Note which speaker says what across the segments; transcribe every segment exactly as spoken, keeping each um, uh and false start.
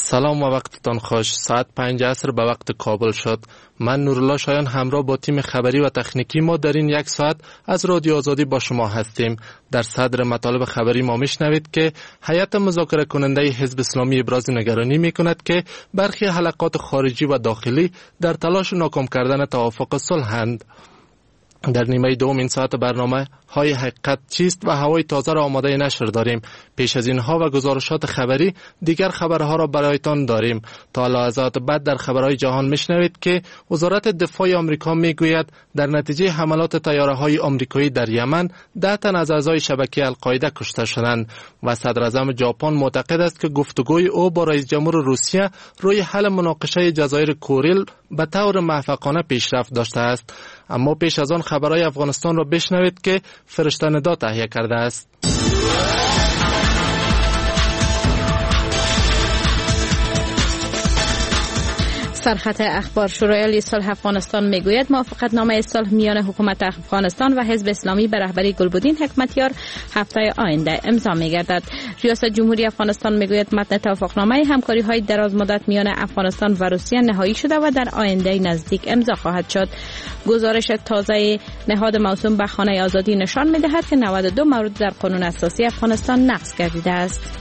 Speaker 1: سلام و وقتتان خوش. ساعت پنج عصر به وقت کابل شد. من نورالله شایان همراه با تیم خبری و تکنیکی ما در این یک ساعت از رادیو آزادی با شما هستیم. در صدر مطالب خبری ما میشنوید که هیئت مذاکره کننده حزب اسلامی ابراز نگرانی میکند که برخی حلقات خارجی و داخلی در تلاش ناکام کردن توافق صلحند. در نیمه دوم این ساعت برنامه های حقیقت چیست و هوای تازه را آماده نشر داریم. پیش از اینها و گزارشات خبری دیگر خبرها را برایتان داریم. تا لحظات بعد در خبرهای جهان میشنوید که وزارت دفاع آمریکا میگوید در نتیجه حملات طیاره های آمریکایی در یمن ده تن از اعضای شبکه القاعده کشته شدند و صدر اعظم ژاپن معتقد است که گفتگوی او با رئیس جمهور روسیه روی حل مناقشه جزایر کوریل به طور موفقانه پیشرفت داشته است. اما پیش از آن خبرهای افغانستان را بشنوید که فرشته ندا تهیه کرده است.
Speaker 2: سرخط اخبار. شورای عالی صلح افغانستان میگوید موافقت نامه صلح میان حکومت افغانستان و حزب اسلامی به رهبری گلبدین حکمتیار هفته آینده امضا میگردد. ریاست جمهوری افغانستان میگوید متن توافقنامه همکاری های دراز مدت میان افغانستان و روسیه نهایی شده و در آینده نزدیک امضا خواهد شد. گزارش تازه نهاد موسوم به خانه آزادی نشان میدهد که نود و دو مورد در قانون اساسی افغانستان نقض گردیده است.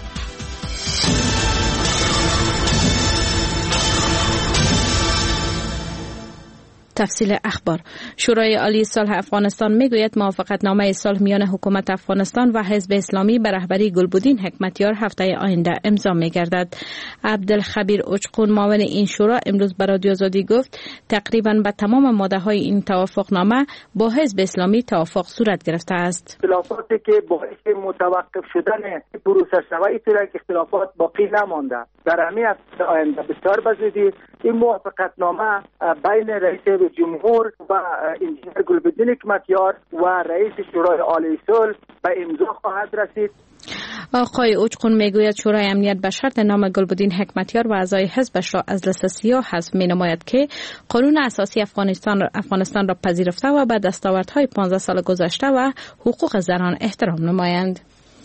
Speaker 2: تفصیل اخبار. شورای عالی صلح افغانستان میگوید موافقت نامه صلح میان حکومت افغانستان و حزب اسلامی به رهبری گلبدین حکمتیار هفته آینده امضا میگردد. عبدالخبیر اوچقون معاون این شورا امروز به رادیو آزادی گفت تقریبا به تمام ماده های این توافق نامه با حزب اسلامی توافق صورت گرفته است.
Speaker 3: اختلافاتی که باعث متوقف شدن پروسه شود که اختلافات باقی نمانده در همین هفته آینده بسیار بزودی این موافقت نامه بین رئیس جمهور و انجینر گلبدین حکمتیار و رئیس شورای عالی صلح به امضا خواهد رسید.
Speaker 2: آقای اوچقون میگوید شورای امنیت به شرط نام گلبدین حکمتیار و اعضای حزبش را از لیست سیاه حذف می نماید که قانون اساسی افغانستان را افغانستان را پذیرفته و به دستاوردهای پانزده سال گذشته و حقوق زنان احترام نمایند.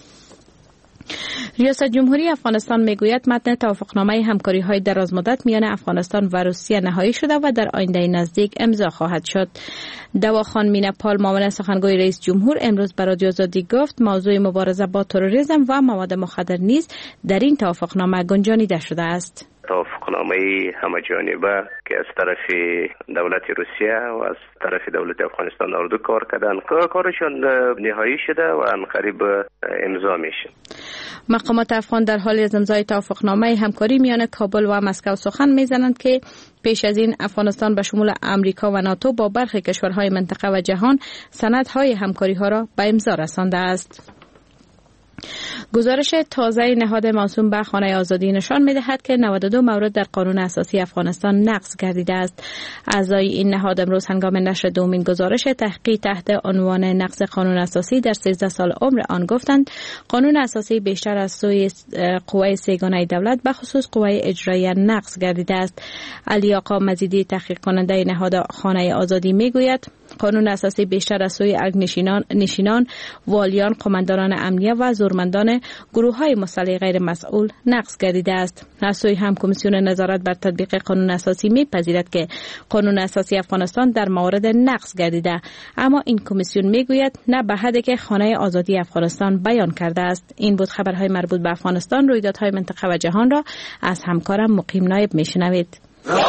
Speaker 2: ریاست جمهوری افغانستان میگوید متن توافقنامه همکاری های دراز مدت میان افغانستان و روسیه نهایی شده و در آینده نزدیک امضا خواهد شد. دواخان مینپال معاون سخنگوی رئیس جمهور امروز به رادیو آزادی گفت موضوع مبارزه با تروریسم و مواد مخدر نیز در این توافقنامه گنجانیده شده است.
Speaker 4: توافقنامه همه جانبه که از طرف دولت روسیه و از طرف دولت افغانستان اردو کار کردن کارشون نهایی شده و عنقریب امضا میشه.
Speaker 2: مقامات افغان در حال از امضای توافقنامه همکاری میان کابل و مسکو سخن میزنند که پیش از این افغانستان به شمول امریکا و ناتو با برخی کشورهای منطقه و جهان سندهای همکاری ها را به امضا رسانده است. گزارش تازه نهاد موسوم به خانه آزادی نشان می‌دهد که نود و دو مورد در قانون اساسی افغانستان نقض گردیده است. اعضای این نهاد امروز هنگام نشر دومین گزارش تحقیق تحت عنوان نقض قانون اساسی در سیزده سال عمر آن گفتند قانون اساسی بیشتر از سوی قوه سه‌گانه دولت به خصوص قوه اجرایی نقض گردیده است. علی آقا مزیدی تحقیق کننده نهاد خانه آزادی میگوید قانون اساسی بیشتر از سوی نشینان نشینان والیان قماندانان امنیه و زورمندان گروه‌های مسلح غیر مسئول نقض گردیده است. از سوی هم کمیسیون نظارت بر تطبیق قانون اساسی می‌پذیرد که قانون اساسی افغانستان در موارد نقض گردیده، اما این کمیسیون میگوید نه به حدی که خانه آزادی افغانستان بیان کرده است. این بود خبرهای مربوط به افغانستان. رویدادهای منطقه و جهان را از همکارم مقیم نایب میشنوید.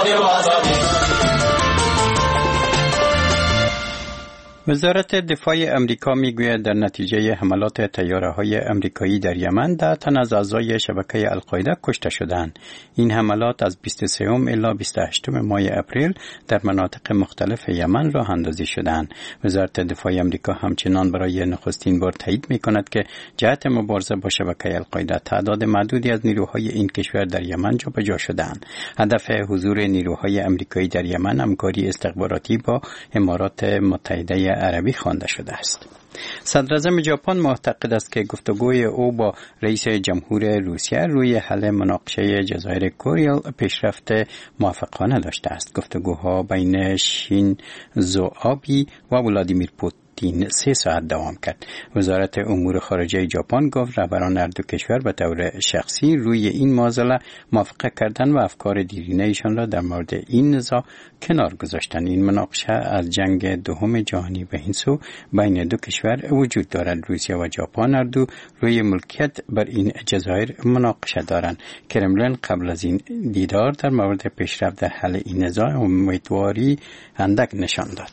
Speaker 5: وزارت دفاع امریکا میگوید در نتیجه حملات طیاره‌های امریکایی در یمن ده تن از اعضای شبکه القاعده کشته شدند. این حملات از بیست و سوم الی بیست و هشتم ماه اپریل در مناطق مختلف یمن راه اندازی شدند. وزارت دفاع امریکا همچنان برای نخستین بار تایید میکند که جهت مبارزه با شبکه القاعده تعداد معدودی از نیروهای این کشور در یمن جابجا شدند. هدف حضور نیروهای امریکایی در یمن همکاری استخباراتی با امارات متحده عربی خوانده شده است. صدر اعظم ژاپن معتقد است که گفتگوی او با رئیس جمهور روسیه روی حل مناقشه جزایر کوریل پیشرفت موفقانه داشته است. گفتگوها بین شینزو آبی و ولادیمیر پوتین روتین سه ساعت دوام کرد. وزارت امور خارجه ژاپن گفت رهبران هر دو کشور به طور شخصی روی این معضله موافقت کردند و افکار دیرینه‌شان را در مورد این نزاع کنار گذاشتند. این مناقشه از جنگ دوم جهانی به این سو بین دو کشور وجود دارد. روسیه و ژاپن هر دو روی ملکیت بر این جزایر مناقشه دارند. کرملین قبل از این دیدار در مورد پیشرفت در حل این نزاع امیدواری اندک نشان داد.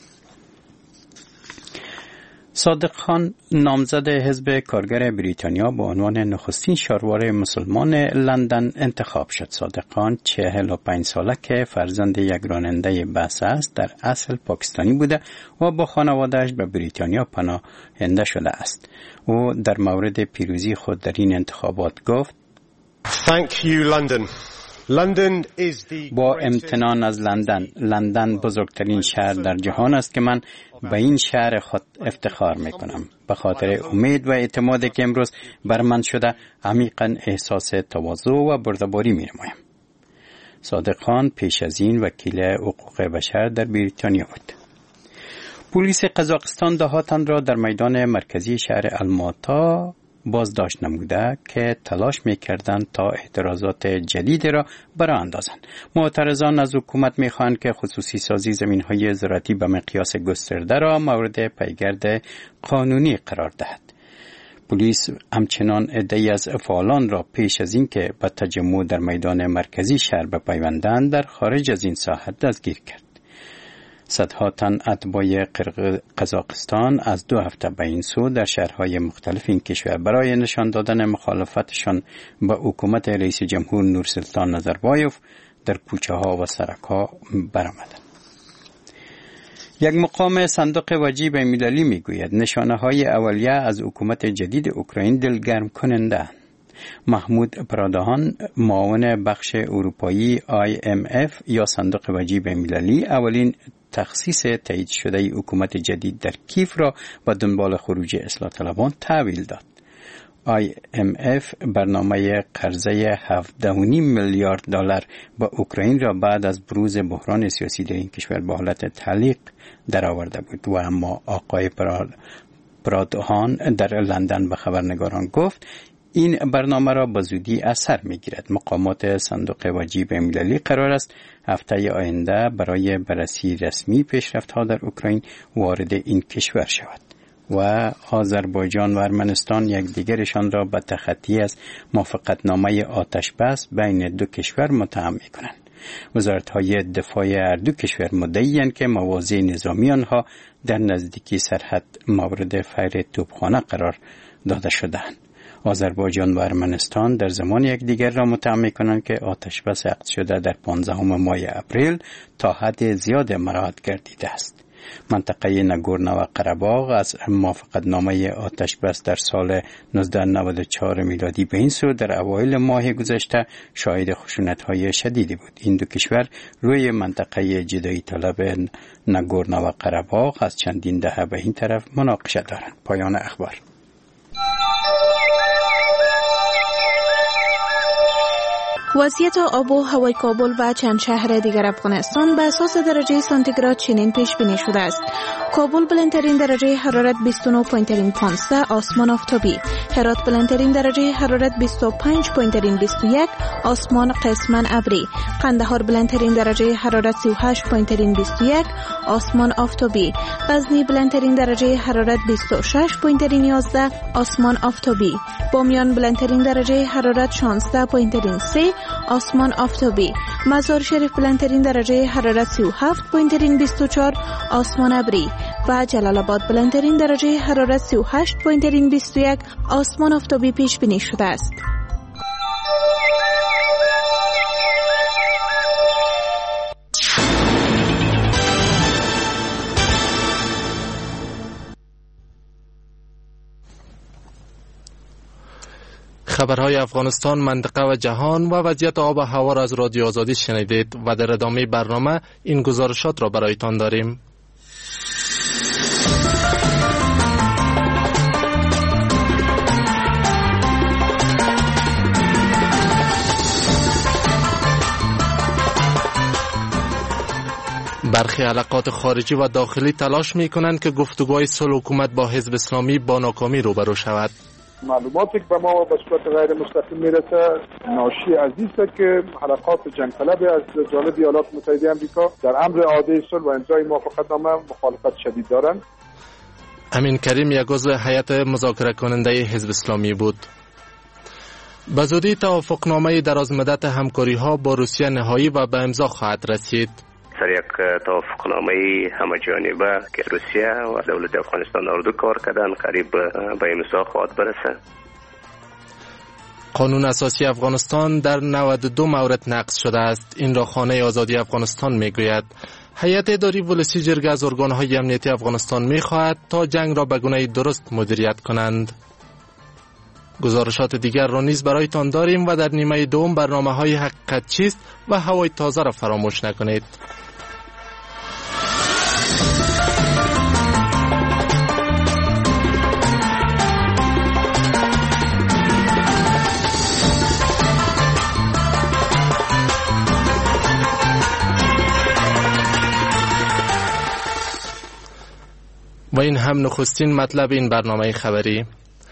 Speaker 5: صادق خان نامزد حزب کارگر بریتانیا به عنوان نخستین شهروار مسلمان لندن انتخاب شد. صادق خان چهل و پنج ساله که فرزند یک راننده بس است در اصل پاکستانی بوده و با خانواده‌اش به بریتانیا پناهنده شده است. او در مورد پیروزی خود در این انتخابات گفت:
Speaker 6: Thank you London. London is the
Speaker 5: با امتنان از لندن. لندن بزرگترین شهر در جهان است که من به این شهر خود افتخار میکنم. به خاطر امید و اعتمادی که امروز بر من شده عمیقاً احساس تواضع و بردباری می‌نمایم. صادق خان پیش از این وکیل حقوق بشر در بریتانیا بود. پلیس قزاقستان دهاتان را در میدان مرکزی شهر الماتا بازداشت نموده که تلاش می‌کردند تا اعتراضات جدید را برآ اندازند. معترضان از حکومت می‌خواهند که خصوصی سازی زمین‌های زراعتی به مقیاس گسترده را مورد پیگرد قانونی قرار دهد. پلیس همچنان عده‌ای از فعالان را پیش از اینکه به تجمع در میدان مرکزی شهر بپیوندند در خارج از این ساحه دستگیر کرد. صدها تن اتباع قزاقستان از دو هفته به این سو در شهرهای مختلف این کشور برای نشان دادن مخالفتشان با حکومت رئیس جمهور نورسلطان نظربایف در کوچه ها و سرک ها برآمدند. یک مقام صندوق وجیه بین‌المللی میگوید نشانه های اولیه از حکومت جدید اوکراین دلگرم کننده. محمود پرادهان معاون بخش اروپایی آی ام اف یا صندوق وجیه بین‌المللی اولین تخصیص تایید شده حکومت جدید در کیف را با دنبال خروج اصلاح طلبان تحویل داد. آی ام اف برنامه قرضه هفده و نیم میلیارد دلار با اوکراین را بعد از بروز بحران سیاسی در این کشور به حالت تعلیق درآورده بود و اما آقای پرادهان در لندن به خبرنگاران گفت این برنامه را به زودی اثر می‌گیرد. مقامات صندوق وجیه بین‌المللی قرار است هفته آینده برای بررسی رسمی پیشرفت‌ها در اوکراین وارد این کشور شود و آذربایجان و ارمنستان یکدیگرشان را به تخطی از موافقتنامه آتش بس بین دو کشور متهم می‌کنند. وزارت‌های دفاع هر دو کشور مدعی‌اند که مواضع نظامی آنها در نزدیکی سرحد مورد فیر توپخانه قرار داده شده‌اند. آذربایجان و ارمنستان در زمان یکدیگر را متهم می‌کنند که آتش بس عقد شده در پانزدهم ماه اپریل تا حد زیاد مراعات گردیده است. منطقه ناگورنو و قره‌باغ از موافقتنامه آتش بس در سال نوزده نود و چهار میلادی به این سو در اوایل ماه گذشته شاهد خشونت‌های شدیدی بود. این دو کشور روی منطقه جدایی طلب ناگورنو و قره‌باغ از چندین دهه به این طرف مناقشه دارند. پایان اخبار.
Speaker 2: وضعیت آب و هوای کابل و چند شهر دیگر افغانستان به اساس درجه سانتیگراد چنین پیش بینی شده است. کابل بلندترین درجه حرارت بیست و نه و پنج آسمان آفتابی. هرات بلندترین درجه حرارت بیست و پنج و بیست و یک آسمان قسما ابری. قندهار بلندترین درجه حرارت سی و هشت و بیست و یک آسمان آفتابی. غزنی بلندترین درجه حرارت بیست و شش و یازده آسمان آفتابی. بامیان بلندترین درجه حرارت شانزده و سه آسمان آفتابی. مزار شریف بلندترین درجه حرارت سی و هفت و بیست و چهار آسمان ابری و جلال آباد بلندترین درجه حرارت سی و هشت و بیست و یک آسمان آفتابی پیش بینی شده است.
Speaker 1: خبرهای افغانستان، منطقه و جهان و وضعیت آب و هوا را از رادیو آزادی شنیدید و در ادامه برنامه این گزارشات را برایتان داریم. برخی حلقات خارجی و داخلی تلاش می کنند که گفتگوهای صلح حکومت با حزب اسلامی با ناکامی روبرو شود.
Speaker 7: معلوماتی که به ما به صورت غیر مستقیم میرسه ناشی از این است که حلقات جنگ طلب از جانب ایالات متحده آمریکا در امر اعاده صلح و امضای موافقتنامه مخالفت شدید دارند.
Speaker 1: امین کریم یک عضو هیئت مذاکره کننده حزب اسلامی بود. به زودی توافقنامه درازمدت همکاری ها با روسیه نهایی و به امضا خواهد رسید.
Speaker 4: سر یک توافقنامه همه جانبه که روسیه و دولت افغانستان اردو کار کردن قریب به امضا خواهد برسه.
Speaker 1: قانون اساسی افغانستان در نود و دو مورد نقض شده است. این را خانه آزادی افغانستان میگوید. هیئت اداری ولسی جرگه از ارگان‌های امنیتی افغانستان می‌خواهد تا جنگ را به گونه درست مدیریت کنند. گزارشات دیگر را نیز برایتان داریم و در نیمه دوم برنامه‌های حقیقت چیست و هوای تازه را فراموش نکنید. و این هم نخستین مطلب این برنامه خبری.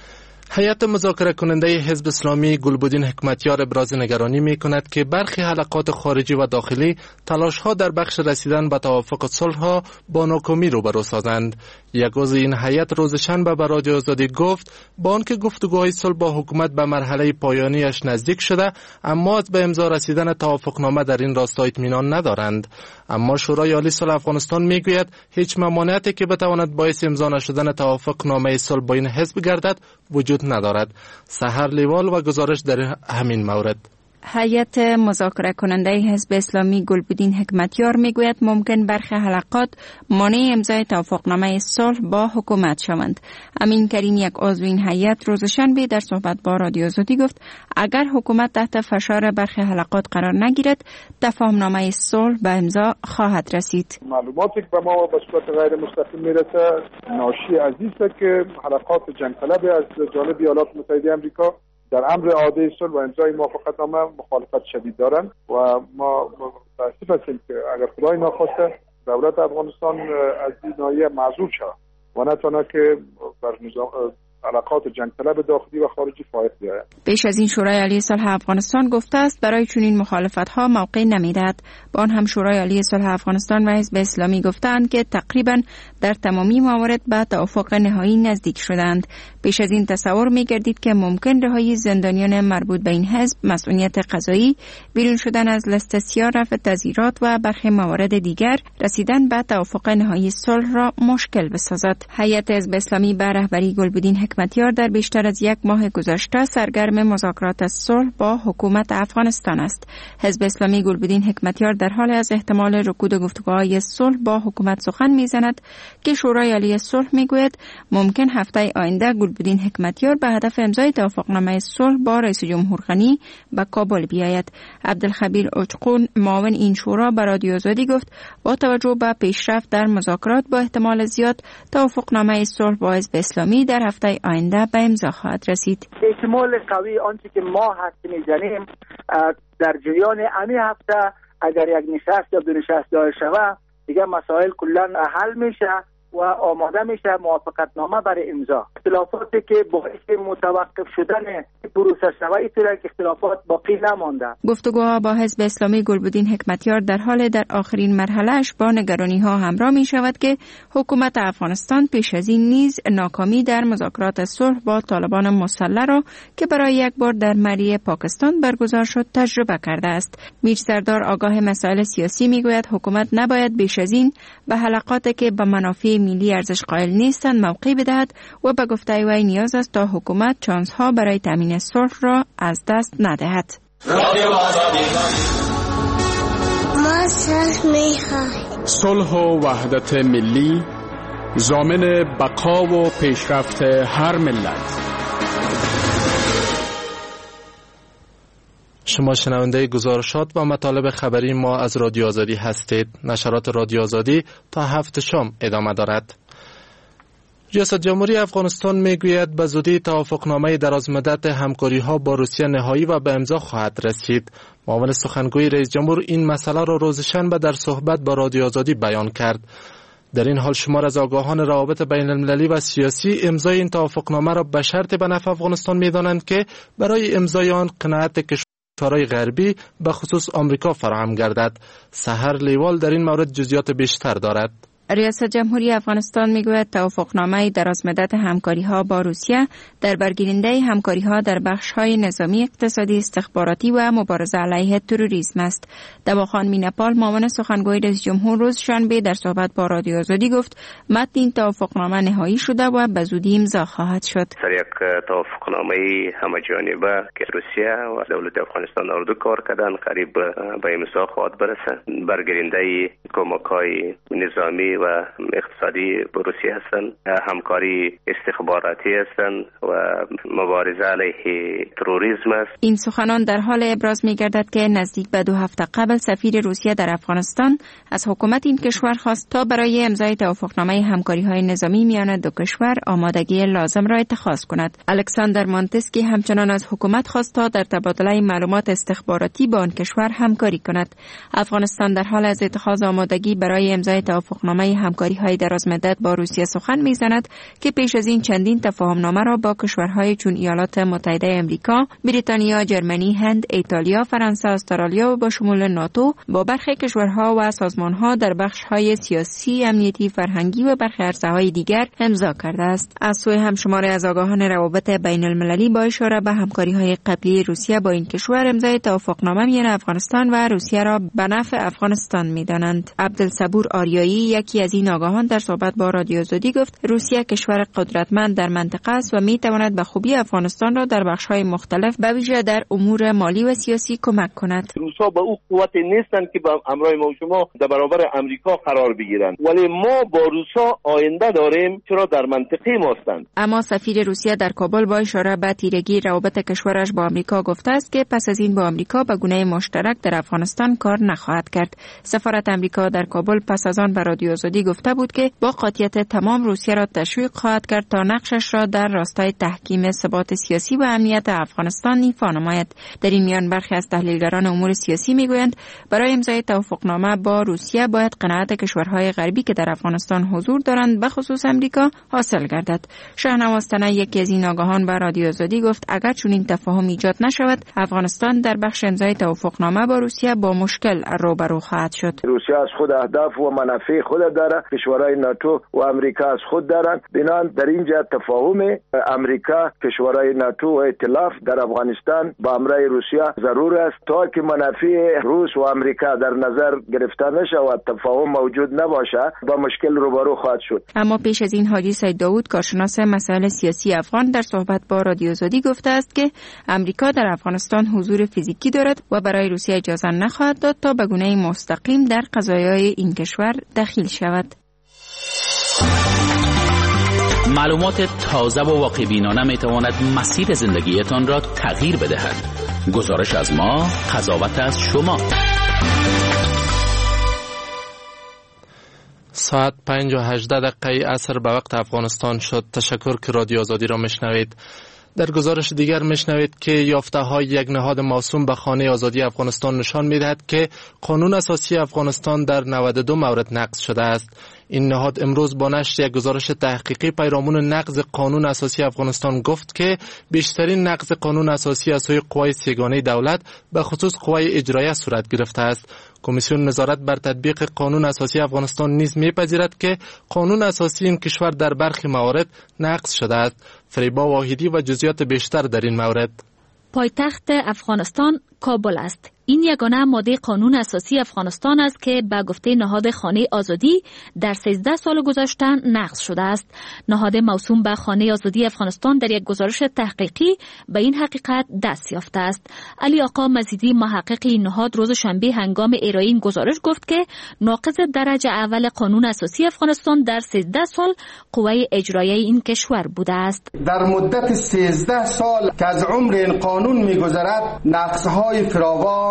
Speaker 1: هیئت مذاکره کننده حزب اسلامی گلبدین حکمتیار ابراز نگرانی می کند که برخی حلقات خارجی و داخلی تلاش ها در بخش رسیدن به توافق صلح ها با ناکامی روبرو سازند. یک عضو این هیئت روز شنبه به رادیو آزادی گفت با آنکه گفتگوهای صلح با حکومت به مرحله پایانیش نزدیک شده، اما از به امضا رسیدن توافقنامه در این راستا اطمینان ندارند. اما شورای عالی صلح افغانستان میگوید هیچ ممانعتی که بتواند باعث امضا نشدن توافقنامه صلح با این حزب گردد وجود ندارد. سحر لیوال و گزارش در همین مورد.
Speaker 2: هیئت مذاکره کننده حزب اسلامی گلبدین حکمتیار میگوید ممکن برخی حلقات مانع امضای توافقنامه صلح با حکومت شوند. امین کریم یک عضو این هیئت روز شنبه در صحبت با رادیو آزادی گفت اگر حکومت تحت فشار برخی حلقات قرار نگیرد تفاهمنامه صلح به امضا خواهد رسید.
Speaker 7: معلوماتی که به ما به صورت غیر مستقیم میرسه ناشی از این است که حلقات جنگ طلب از جانب ایالات متحده آمریکا در امر اعاده صلح و امضای موافقتنامه مخالفت شدید دارند و ما متاسف هستیم که اگر خدای ناخواسته دولت افغانستان از این ناحیه معذور شود و نتونه که بر علاقات جنگ طلب داخلی و خارجی فائق بیاید.
Speaker 2: پیش از این شورای عالی صلح افغانستان گفته است برای چنین مخالفت ها موقع نمیدهد. با آن هم شورای عالی صلح افغانستان و حزب اسلامی گفتند که تقریبا در تمامی موارد به توافق نهایی نزدیک شدند. پیش از این تصور می‌گردید که ممکن رهایی زندانیان مربوط به این حزب، مسئولیت قضایی، بیرون شدن از لست سیاه، رفع تظاهرات و برخی موارد دیگر رسیدن به توافق نهایی صلح را مشکل بسازد. هیئت حزب اسلامی به رهبری گلبدین حکمتیار در بیشتر از یک ماه گذشته سرگرم مذاکرات صلح با حکومت افغانستان است. حزب اسلامی گلبدین حکمتیار در حال از احتمال رکود گفتگوهای صلح با حکومت سخن می‌زند که شورای عالی صلح می‌گوید ممکن هفته آینده گلبدین حکمتیار به هدف امضای توافقنامه صلح با رئیس جمهور غنی به کابل بیاید. عبدالخبیر اوچقون معاون این شورا به رادیو آزادی گفت با توجه به پیشرفت در مذاکرات با احتمال زیاد توافقنامه صلح با حزب اسلامی در هفته آینده به امضا خواهد رسید.
Speaker 3: احتمال قوی آنچه که ما حد می‌زنیم در جریان همین هفته اگر یک نشست یا دو نشست دایر شود دیگه مسائل کلا حل میشه و آماده میشه موافقتنامه برای امضا. اختلافاتی که باعث متوقف شدن پروسه شود اینطوره که اختلافات باقی نمانده.
Speaker 2: گفتگوها با حزب اسلامی گلبدین حکمتیار در حال در آخرین مرحلهش با نگرانی ها همراه می شود که حکومت افغانستان پیش از این نیز ناکامی در مذاکرات صلح با طالبان مسلح را که برای یک بار در مری پاکستان برگزار شد تجربه کرده است. میر سردار آگاه مسائل سیاسی می گوید حکومت نباید بیش از این به حلقاتی که به منافع ملی ارزش قائل نیستند موقع بدهد و به گفته وی نیاز است تا حکومت چانس ها برای تامین صلح را از دست ندهد.
Speaker 8: ما صلح می‌خواهیم.
Speaker 9: صلح و وحدت ملی ضامن بقا و پیشرفت هر ملت.
Speaker 1: شما شنونده گزارشات و مطالب خبری ما از رادیو آزادی هستید. نشرات رادیو آزادی تا هفت شام ادامه دارد. ریاست جمهوری افغانستان میگوید به زودی توافقنامه درازمدت همکاری‌ها با روسیه نهایی و به امضا خواهد رسید. معاون سخنگوی رئیس جمهور این مسئله را روز شنبه در صحبت با رادیو آزادی بیان کرد. در این حال شمار از آگاهان روابط بین المللی و سیاسی امضای این توافقنامه را به شرط به نفع افغانستان می‌دانند که برای امضای آن قناعت کشورهای غربی به خصوص آمریکا فراهم گردد. سحر لیوال در این مورد جزئیات بیشتر دارد.
Speaker 10: ریاست جمهوری افغانستان میگوید توافقنامه درازمدت همکاری‌ها با روسیه در برگیرنده همکاری‌ها در بخش‌های نظامی، اقتصادی، استخباراتی و مبارزه علیه تروریسم است. دواخان مینپال معاون سخنگوی رئیس جمهور روز شنبه در صحبت با رادیو آزادی گفت متن این توافقنامه نهایی شده و به زودی امضا خواهد شد.
Speaker 4: سر یک توافقنامه همه‌جانبه که روسیه و دولت افغانستان اردو کار کردن قریب به امضا خواهد برسه. برگیرنده کمک‌های نظامی و اقتصادی با روسیه هستند، همکاری استخباراتی هستند و مبارزه علیه تروریسم است.
Speaker 10: این سخنان در حال ابراز می‌گردد که نزدیک به دو هفته قبل سفیر روسیه در افغانستان از حکومت این کشور خواست تا برای امضای توافقنامه همکاری‌های نظامی میان دو کشور آمادگی لازم را اتخاذ کند. الکساندر مانتسکی همچنان از حکومت خواست تا در تبادله معلومات استخباراتی با آن کشور همکاری کند. افغانستان در حال از اتخاذ آمادگی برای امضای توافقنامه همکاری‌های درازمدت با روسیه سخن می‌زند که پیش از این چندین تفاهمنامه را با کشورهای چون ایالات متحده آمریکا، بریتانیا، جرمنی، هند، ایتالیا، فرانسه، استرالیا و با شمول ناتو با برخی کشورها و سازمان‌ها در بخش‌های سیاسی، امنیتی، فرهنگی و برخی عرصه‌های دیگر امضا کرده است. از سوی هم شماری از آگاهان روابط بین المللی با اشاره به همکاری‌های قبلی روسیه با این کشور امضای توافقنامه میان افغانستان و روسیه را به نفع افغانستان می‌دانند. عبدالصبور آریایی یکی از این آگاهان در صحبت با رادیو آزادی گفت روسیه کشور قدرتمند در منطقه است و می‌تواند به خوبی افغانستان را در بخش‌های مختلف به ویژه در امور مالی و سیاسی کمک کند.
Speaker 11: روسا به او قوت نیستند که با همراه ما و شما در برابر امریکا قرار بگیرند، ولی ما با روسا آینده داریم چرا در منطقه ماستند.
Speaker 10: اما سفیر روسیه در کابل با اشاره به تیرگی روابط کشورش با آمریکا گفته است که پس از این با آمریکا به گونه مشترک در افغانستان کار نخواهد کرد. سفارت آمریکا در کابل پس از آن به رادیو آزادی گفته بود که با قاطعیت تمام روسیه را تشویق خواهد کرد تا نقشش را در راستای تحکیم ثبات سیاسی و امنیت افغانستان ایفا نماید. در این میان برخی از تحلیلگران امور سیاسی میگویند برای امضای توافقنامه با روسیه باید قناعت کشورهای غربی که در افغانستان حضور دارند به خصوص امریکا حاصل گردد. شاهنواز تنه یکی از این آگاهان به رادیو آزادی گفت اگر چون این تفاهم ایجاد نشود افغانستان در بخش امضای توافقنامه با روسیه با مشکل روبرو خواهد شد.
Speaker 12: روسیه از خود اهداف و منافع خود داره، کشورهای ناتو و امریکا از خود دارند. بنابراین در اینجا تفاهم امریکا، کشورهای ناتو و ائتلاف در افغانستان با همراه روسیه ضرور است تا که منافع روس و امریکا در نظر گرفته نشه و تفاهم موجود نباشه با مشکل روبرو خواهد شد.
Speaker 10: اما پیش از این حاجی سید داوود کارشناس مسائل سیاسی افغان در صحبت با رادیو آزادی گفته است که امریکا در افغانستان حضور فیزیکی دارد و برای روسیه اجازه نخواهد داد تا به گونه مستقیم در قضایای این کشور دخیل شود.
Speaker 13: معلومات تازه و واقع‌بینانه می‌تواند مسیر زندگیتان را تغییر بدهد. گزارش از ما، قضاوت از شما.
Speaker 1: ساعت پنج و هجده دقیقه عصر به وقت افغانستان شد. تشکر که رادیو آزادی را میشنوید. در گزارش دیگر میشنوید که یافته های یک نهاد موسوم به خانه آزادی افغانستان نشان میدهد که قانون اساسی افغانستان در نود و دو مورد نقض شده است. این نهاد امروز با نشر یک گزارش تحقیقی پیرامون نقض قانون اساسی افغانستان گفت که بیشترین نقض قانون اساسی از سوی قوای سگانه دولت به خصوص قوای اجرایه صورت گرفته است. کمیسیون نظارت بر تطبیق قانون اساسی افغانستان نیز میپذیرد که قانون اساسی این کشور در برخی موارد نقض شده است. فریبا واحدی و جزئیات بیشتر در این مورد.
Speaker 14: پایتخت افغانستان کابل است. این یگانه ماده قانون اساسی افغانستان است که به گفته نهاد خانه آزادی در سیزده سال گذشته نقض شده است. نهاد موسوم به خانه آزادی افغانستان در یک گزارش تحقیقی به این حقیقت دست یافته است. علی آقا مزیدی محقق این نهاد روز شنبه هنگام ارائه این گزارش گفت که ناقض درجه اول قانون اساسی افغانستان در سیزده سال قوه اجرایی این کشور بوده است.
Speaker 15: در مدت سیزده سال که از عمر این قانون می‌گذرد نقض‌های فراوان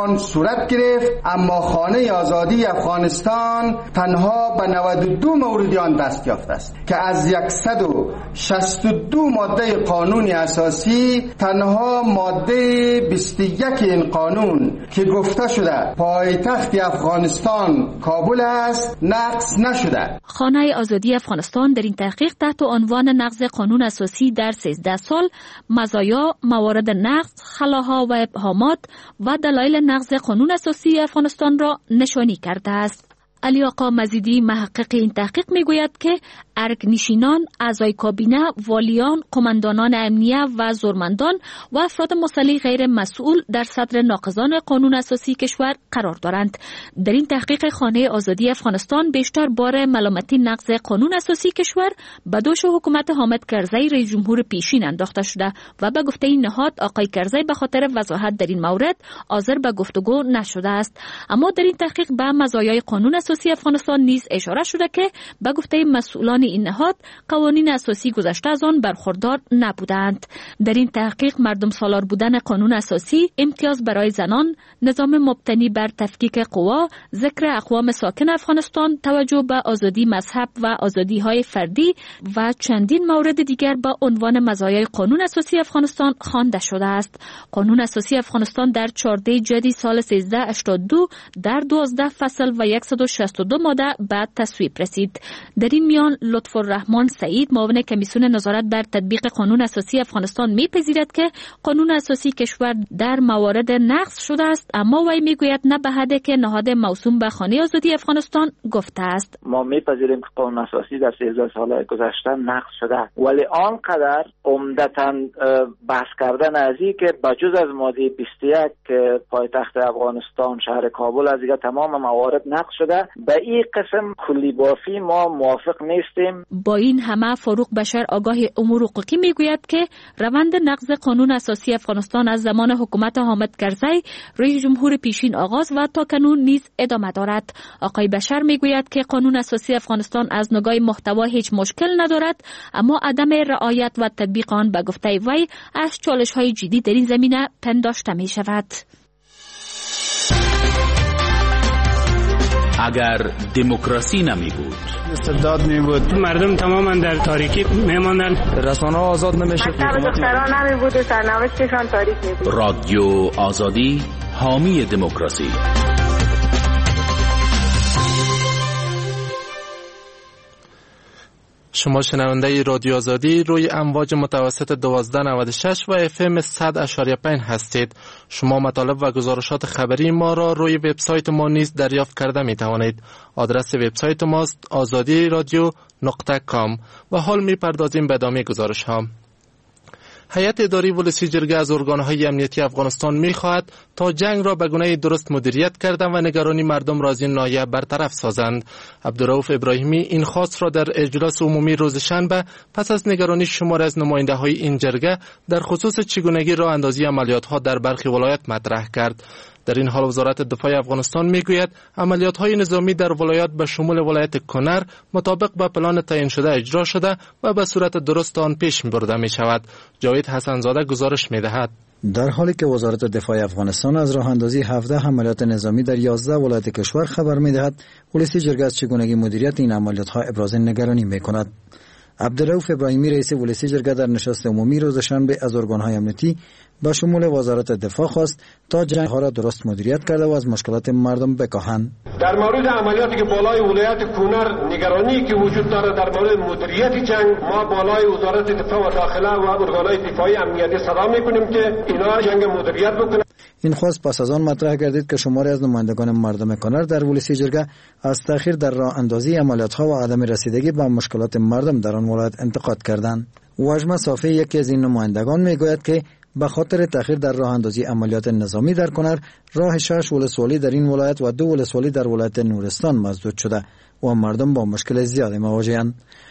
Speaker 15: افغان صورت گرفت، اما خانه آزادی افغانستان تنها به نود و دو مورد آن دست یافته است که از صد و شصت و دو ماده قانون اساسی تنها ماده بیست و یک این قانون که گفته شده پایتخت افغانستان کابل است نقض نشده.
Speaker 14: خانه آزادی افغانستان در این تحقیق تحت عنوان نقض قانون اساسی در سیزده سال، مزایا، موارد نقض، خلاها و ابهامات و دلایل نقض قانون اساسی افغانستان را نشانی کرده است. علی آقا مزیدی محقق این تحقیق میگوید که ارگ نشینان، اعضای کابینه، والیان، قماندانان امنیه و زورمندان و افراد مسلح غیر مسئول در صدر ناقضان قانون اساسی کشور قرار دارند. در این تحقیق خانه آزادی افغانستان بیشتر بار ملامتی نقض قانون اساسی کشور به دوش حکومت حامد کرزی رئیس جمهور پیشین انداخته شده و به گفته این نهاد آقای کرزی به خاطر وضاحت در این مورد حاضر به گفتگو نشده است. اما در این تحقیق به مزایای قانون اساسی افغانستان نیز اشاره شده که به گفته مسئولان این نهاد قوانین اساسی گذشته از آن برخوردار نبودند. در این تحقیق مردم سالار بودن قانون اساسی، امتیاز برای زنان، نظام مبتنی بر تفکیک قوا، ذکر اقوام ساکن افغانستان، توجه به آزادی مذهب و آزادی های فردی و چندین مورد دیگر با عنوان مزایای قانون اساسی افغانستان خوانده شده است. قانون اساسی افغانستان در چهاردهم جدی سال سیزده هشتاد و دو در دوازده فصل و صد و شصت و دو ماده بعد تصویب رسید. در این میان لطف الرحمن سعید، معاون کمیسیون نظارت بر تطبیق قانون اساسی افغانستان میپذیرد که قانون اساسی کشور در موارد نقض شده است، اما وی میگوید نه به حدی که نهاد موسوم به خانه آزادی افغانستان گفته است.
Speaker 16: ما میپذیریم که قانون اساسی در سیزده سال گذشته نقض شده، ولی آنقدر عمدتاً بحث کردن از این که بجز از ماده بیست و یک که پایتخت افغانستان شهر کابل از دیگه تمام موارد نقض شده، به این قسم کلی بافی ما موافق نیستیم.
Speaker 14: با این همه فاروق بشر آگاه امور حقوقی میگوید که روند نقض قانون اساسی افغانستان از زمان حکومت حامد کرزی رئیس جمهور پیشین آغاز و تا کنون نیز ادامه دارد. آقای بشر میگوید که قانون اساسی افغانستان از نگاه محتوا هیچ مشکل ندارد، اما عدم رعایت و تطبیق آن به گفته وی از چالش های جدی در این زمینه پنداشته می شود.
Speaker 13: اگر دموکراسی نمی بود،
Speaker 17: استبداد می بود، مردم تماما در تاریکی می ماندن، رسانه ها آزاد نمی شد،
Speaker 18: دختران نمی بود و سرنوشتشان تاریک می بود.
Speaker 13: رادیو آزادی، حامی دموکراسی.
Speaker 1: شما شنونده رادیو آزادی روی امواج متوسط دوازده نود و شش و اف ام صد اشاریه پنج هستید. شما مطالب و گزارشات خبری ما را روی وبسایت ما نیز دریافت کرده می توانید. آدرس وبسایت ماست آزادی رادیو نقطه کام و حال می پردازیم به ادامه گزارش ها. هیئت اداری ولسی جرگه از ارگان‌های امنیتی افغانستان می‌خواهد تا جنگ را به گونه درست مدیریت کردن و نگرانی مردم را از این ناحیه برطرف سازند. عبدالرؤوف ابراهیمی این خواست را در اجلاس عمومی روز شنبه پس از نگرانی شمار از نماینده‌های این جرگه در خصوص چگونگی راه اندازی عملیات‌ها در برخی ولایات مطرح کرد. در این حال وزارت دفاع افغانستان میگوید عملیات‌های نظامی در ولایات به شمول ولایت کنر مطابق با پلان تعیین شده اجرا شده و به صورت درست آن پیش می‌برده می‌شود. جاوید حسنزاده گزارش می‌دهد.
Speaker 19: در حالی که وزارت دفاع افغانستان از راه اندازی هفده عملیات نظامی در یازده ولایت کشور خبر می‌دهد، ولسی جرگه از چگونگی مدیریت این عملیات‌ها ابراز نگرانی می‌کند. عبدالرؤوف ابراهیمی رئیس ولسی جرگه در نشست عمومی روز شنبه از ارگان‌های امنیتی با شمول وزارت دفاع خواست تا جنگ‌ها را درست مدیریت کرده و از مشکلات مردم بکاهند.
Speaker 20: در مورد عملیاتی که بالای ولایت کنر نگرانی که وجود دارد در مورد مدیریت جنگ، ما بالای وزارت دفاع و داخله و ارگان‌های دفاعی امنیتی صدا می‌کنیم که اینا جنگ مدیریت بکنند.
Speaker 19: این خواست پس از آن مطرح گردید که شماری از نمایندگان مردم کنر در ولسی جرگه از تأخیر در راه اندازی عملیات‌ها و عدم رسیدگی به مشکلات مردم در آن ولایت انتقاد کردند. واجمه صافی یکی از این نمایندگان میگوید که به خاطر تأخیر در راه اندازی عملیات نظامی در کنر، راه شش ولسوالی در این ولایت و دو ولسوالی در ولایت نورستان مسدود شده و مردم با مشکل زیادی مواجه‌اند.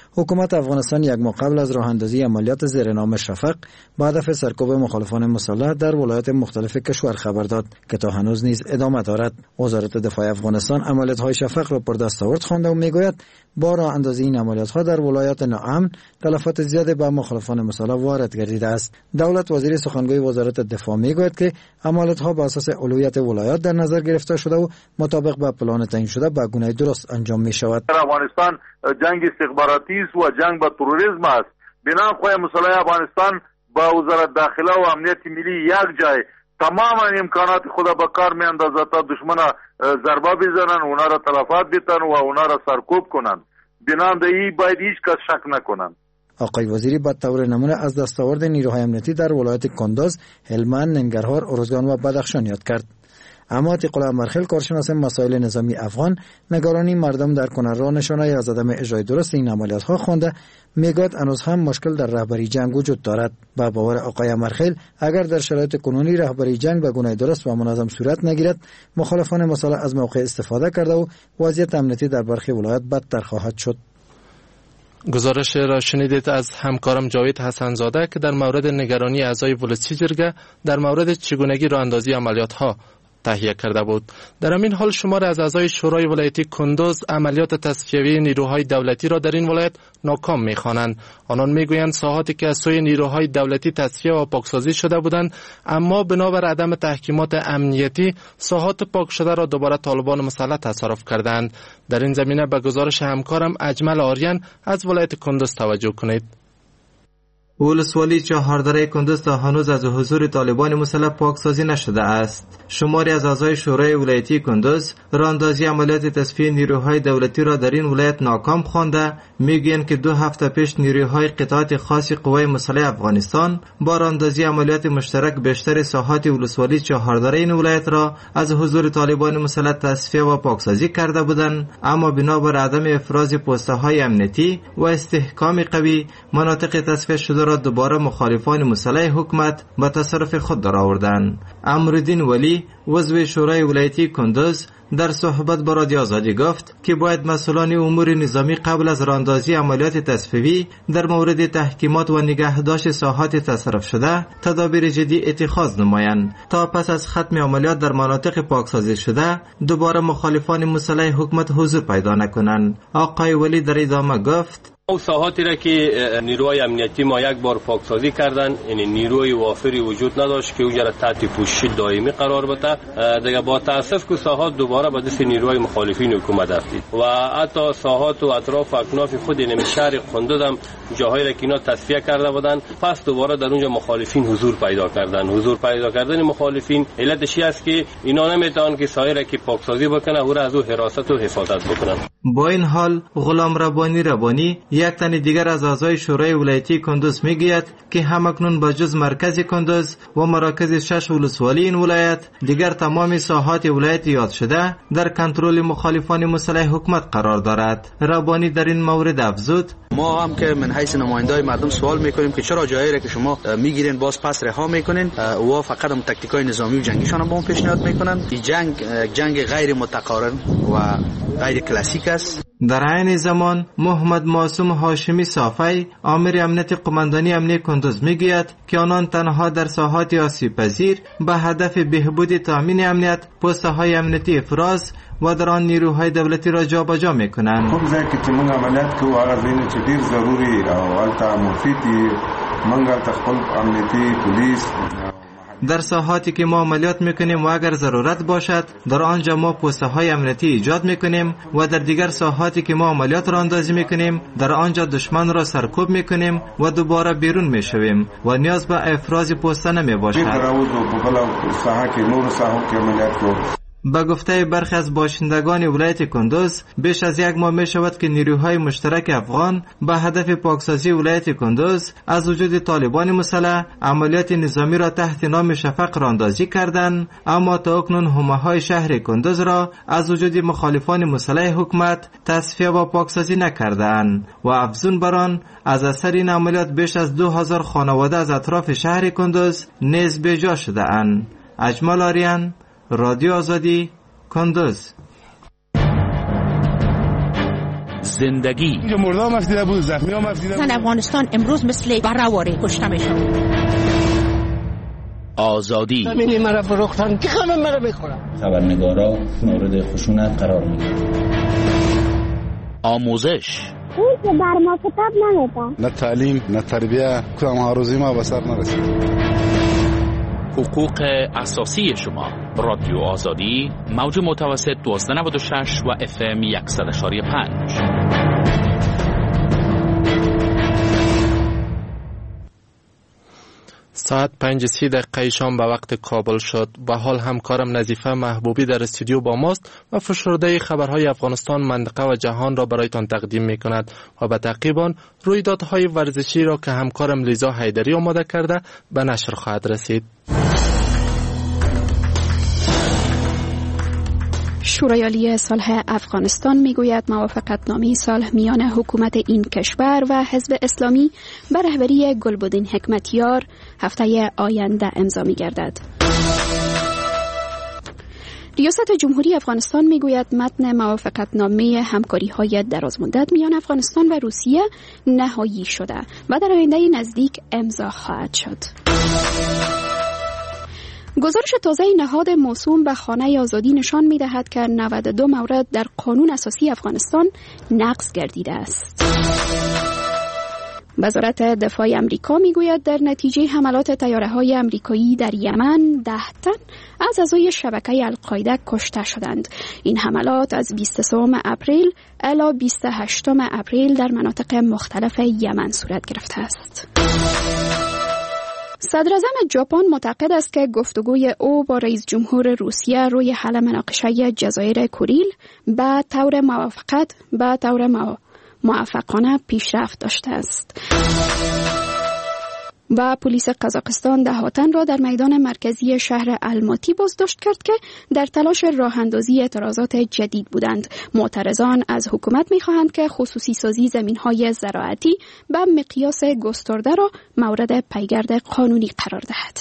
Speaker 19: حکومت افغانستان یک ماه قبل از راه اندازی عملیات زیرنام شفق با هدف سرکوب مخالفان مسلح در ولایات مختلف کشور خبر داد که تا هنوز نیز ادامه دارد. وزارت دفاع افغانستان عملیات های شفق را پردستاورد خوانده و میگوید با راه اندازی این عملیات ها در ولایات ناامن تلفات زیادی به مخالفان مسلح وارد گردیده است. دولت وزیر سخنگوی وزارت دفاع میگوید که عملیات ها بر اساس اولویت ولایات در نظر گرفته شده و مطابق با پلان تعیین شده به گونه درست انجام می شود.
Speaker 21: در افغانستان جنگ استخباراتی است و جنگ با تروریسم است. بنا خواه مسلح افغانستان با وزارت داخله و امنیت ملی یک جای تمام امکانات خود به کار می اندازد تا دشمن ضربه بزنن، اونا را تلفات بیتن و اونا را سرکوب کنن. بنا دهی باید هیچ کس شک نکنن.
Speaker 19: آقای وزیری با طور نمونه از دستاورد نیروهای امنیتی در ولایت کندوز، هلمند، ننگرهار، ارزگان و بدخشان یاد کرد. اما عتیق‌الله امرخیل کارشناس مسائل نظامی افغان نگرانی مردم در کنر را نشانه از عدم اجرای درست این عملیات ها خوانده میگوید هنوز هم مشکل در رهبری جنگ وجود دارد. با باور آقای امرخیل اگر در شرایط کنونی رهبری جنگ به گونه درست و منظم صورت نگیرد مخالفان مسلح از موقع استفاده کرده و وضعیت امنیتی در برخی ولایات بدتر خواهد شد.
Speaker 1: گزارش را شنیدید از همکارم جاوید حسنزاده که در مورد نگرانی اعضای ولسی جرگه در مورد چگونگی راه اندازی عملیات ها تهیه کرده بود. در همین حال شمار از اعضای شورای ولایتی کندوز عملیات تصفیوی نیروهای دولتی را در این ولایت ناکام می‌خوانند. آنان میگویند ساحاتی که از سوی نیروهای دولتی تصفیه و پاکسازی شده بودند اما بنابر عدم تحکیمات امنیتی ساحات پاک شده را دوباره طالبان مسلح تصرف کردند. در این زمینه به گزارش همکارم اجمل آریان از ولایت کندوز توجه کنید.
Speaker 22: ولسوالی چهاردره کندوز تا هنوز از حضور طالبان مسلح پاکسازی نشده است. شماری از اعضای شورای ولایتی کندوز راهاندازی عملیات تصفیه نیروهای دولتی را در این ولایت ناکام خوانده میگویند که دو هفته پیش نیروهای قطعات خاص قوای مسلح افغانستان با راهاندازی عملیات مشترک بیشتر ساحات ولسوالی چهاردره این ولایت را از حضور طالبان مسلح تصفیه و پاکسازی کرده بودند، اما بنابر عدم افراز پست‌های امنیتی و استحکام قوی مناطق تصفیه شده را دوباره مخالفان مسلح حکومت به تصرف خود درآوردند. امرالدین ولی عضو شورای ولایتی کندوز در صحبت با رادیو آزادی گفت که باید مسئولان امور نظامی قبل از راهاندازی عملیات تصفیوی در مورد تحکیمات و نگهداشت ساحات تصرف شده تدابیر جدی اتخاذ نمایند تا پس از ختم عملیات در مناطق پاکسازی شده دوباره مخالفان مسلح حکومت حضور پیدا نکنند. آقای ولی در ادامه گفت
Speaker 23: او ساحاتی را که نیروهای امنیتی ما یک بار پاکسازی کردن، یعنی نیروی وافری وجود نداشت که اونجا را تحت پوشش دائمی قرار بده. دیگه با تاسف که ساحات دوباره به دست نیروهای مخالفین حکومت افتید و حتی ساحات و اطراف و اکناف خود یعنی شهر کندوز هم جاهایی را که اینا تصفیه کرده بودن پس دوباره در اونجا مخالفین حضور پیدا کردن. حضور پیدا کردن مخالفین علتش است که اینا نمیتونن که ساحه را که پاکسازی بکنه او را از او حراست و حفاظت بکنن.
Speaker 22: با این حال غلام ربانی ربانی یک تن دیگر از اعضای شورای ولایتی کندوز میگوید که همکنون به جز مرکز کندوز و مراکز شش ولسوالی این ولایت دیگر تمام ساحات ولایت یاد شده در کنترل مخالفان مسلح حکومت قرار دارد. ربانی در این مورد افزود
Speaker 24: ما هم که من حیث نمایندای مردم سوال میکنیم که چرا جایی را که شما میگیرین باز پس رها میکنین و فقط هم تکتیکای نظامی و جنگیشان هم با اون پیشنهاد میکنن. این جنگ جنگ غیر متقارن و غیر کلاسیک است.
Speaker 22: در عین زمان محمد معصوم هاشمی صافی آمر امنیت قماندانی امنیه کندوز میگوید که آنان تنها در ساحات آسیب پذیر به هدف بهبود تامین امنیت پست‌های امنیتی افراز و در آن نیروهای دولتی را جابجا میکنند.
Speaker 25: خوب ځای کې چې موږ عملیات کوو هغه ځایونه چې ډېر ضروري او هلته مفید دي موږ هلته خپل امنیتي پولیس
Speaker 22: در ساحاتی که ما عملیات میکنیم و اگر ضرورت باشد در آنجا ما پوسته های امنیتی ایجاد میکنیم و در دیگر ساحاتی که ما عملیات را اندازی میکنیم در آنجا دشمن را سرکوب میکنیم و دوباره بیرون میشویم و نیاز به افراز پوسته نمیباشد. با گفته برخی از باشندگان ولایت کندوز بیش از یک ماه می شود که نیروهای مشترک افغان به هدف پاکسازی ولایت کندوز از وجود طالبان مسلح عملیات نظامی را تحت نام شفق راهاندازی کردند، اما تا اکنون حومه‌های شهر کندوز را از وجود مخالفان مسلح حکومت تصفیه و پاکسازی نکردند و افزون بر آن از اثر این عملیات بیش از دو هزار خانواده از اطراف شهر کندوز نیز بی‌جا شده‌اند. اجمل آریان، رادیو آزادی، کندوز.
Speaker 13: زندگی.
Speaker 2: اینجا مرده هم افدیده بود، زخمی هم افدیده بود.
Speaker 3: افغانستان امروز مثل برهواره کشته میشه.
Speaker 13: آزادی.
Speaker 3: همینی مرا فروختن که همه مرا بخورم.
Speaker 5: خبرنگارا مورد خشونت قرار میگیرن.
Speaker 13: آموزش.
Speaker 8: اون که بر ما کتاب نمیده.
Speaker 2: نه تعلیم، نه تربیه، کدام هاروزی ما به سر نرسید.
Speaker 13: حقوق اساسی شما. رادیو آزادی، موج متوسط دوازده نود و شش و اف ام صد و پنج.
Speaker 1: ساعت پنج سی دقیقه شام به وقت کابل شد و حال همکارم نظیفه محبوبی در استودیو با ماست و فشرده خبرهای افغانستان، منطقه و جهان را برایتان تقدیم می کند و به تعقیب آن رویدادهای ورزشی را که همکارم لیزا حیدری آماده کرده به نشر خواهد رسید.
Speaker 6: شورای عالی صلح افغانستان میگوید موافقتنامه صلح میان حکومت این کشور و حزب اسلامی به رهبری گلبدین حکمتیار هفته آینده امضا می‌گردد. ریاست جمهوری افغانستان میگوید متن موافقتنامه همکاری‌های درازمدت میان افغانستان و روسیه نهایی شده و در آینده نزدیک امضا خواهد شد. گزارش تازه نهاد موسوم به خانه آزادی نشان می‌دهد که نود و دو مورد در قانون اساسی افغانستان نقض گردیده است. وزارت دفاع آمریکا میگوید در نتیجه حملات طیاره‌های آمریکایی در یمن ده تن از اعضای شبکه القاعده کشته شدند. این حملات از بیست و سه اپریل الی بیست و هشتم اپریل در مناطق مختلف یمن صورت گرفته است. صدر اعظم ژاپن معتقد است که گفتگوی او با رئیس جمهور روسیه روی حل مناقشه جزایر کوریل به طور موافقت به طور موافقانه پیشرفت داشته است. و پلیس قزاقستان دهاتن را در میدان مرکزی شهر الماتی بازداشت کرد که در تلاش راه اندازی اعتراضات جدید بودند. معترضان از حکومت می‌خواهند که خصوصی سازی زمین‌های زراعتی به مقیاس گسترده را مورد پیگرد قانونی قرار دهد.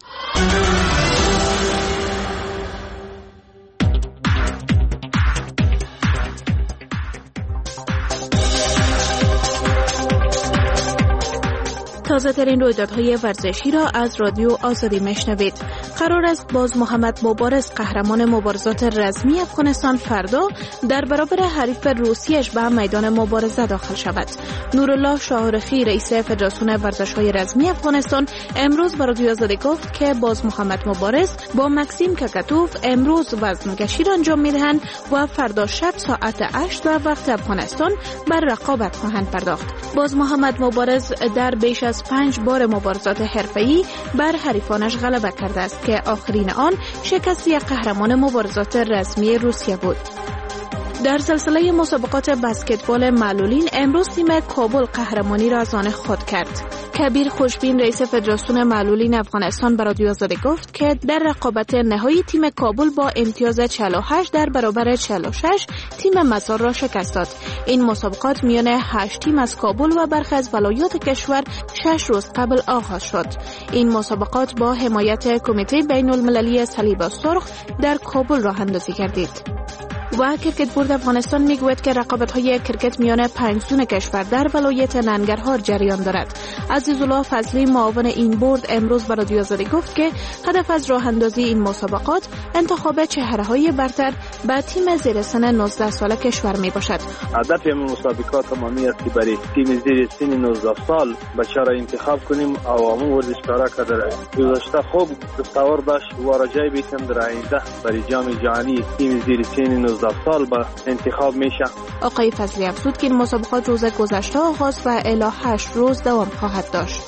Speaker 6: تازه ترین رویدادهای ورزشی را از رادیو آزادی میشنوید. قرار است باز محمد مبارز قهرمان مبارزات رزمی افغانستان فردا در برابر حریف روسیش به میدان مبارزه داخل شود. نورالله شاهرخی رئیس فدراسیون ورزش‌های رزمی افغانستان امروز به رادیو آزادی گفت که باز محمد مبارز با مکسیم کاکاتوف امروز وزنکشی را انجام می‌دهند و فردا شب ساعت هشت و وقت افغانستان بر رقابت خواهند پرداخت. باز محمد مبارز در بیش از پنج بار مبارزات حرفه‌ای بر حریفانش غلبه کرده است که آخرین آن شکست یک قهرمان مبارزات رسمی روسیه بود. در سلسله مسابقات بسکتبال معلولین امروز تیم کابل قهرمانی را از آن خود کرد. کبیر خوشبین رئیس فدراسیون معلولین افغانستان به رادیو آزادی گفت که در رقابت نهایی تیم کابل با امتیاز چهل و هشت در برابر چهل و شش تیم مزار را شکست داد. این مسابقات میان هشت تیم از کابل و برخی از ولایات کشور شش روز قبل آغاز شد. این مسابقات با حمایت کمیته بین المللی صلیب سرخ در کابل راه اندازی گردید. و کرکت بورد افغانستان میگوید که رقابت‌های کرکت میان پنج زون کشور در ولایت ننگرهار جریان دارد. عزیزالله فضلی معاون این بورد امروز به رادیو آزادی گفت که هدف از راه اندازی این مسابقات انتخاب چهره‌های برتر به تیم زیر سن نوزده ساله کشور میباشد.
Speaker 7: هدف این مسابقات تمامی است که برای تیم زیر سن نوزده سال بچه‌ها را انتخاب کنیم و همون ورزشکارا که در گذشته خوب دستاورد داشت و را جای بیتیم در آینده برای جام جهانی تیم زیر سن نوزده سال به انتخاب میشه.
Speaker 6: آقای فضلی افزود که این مسابقات روز گذشته آغاز و الی هشت روز دوام خواهد داشت.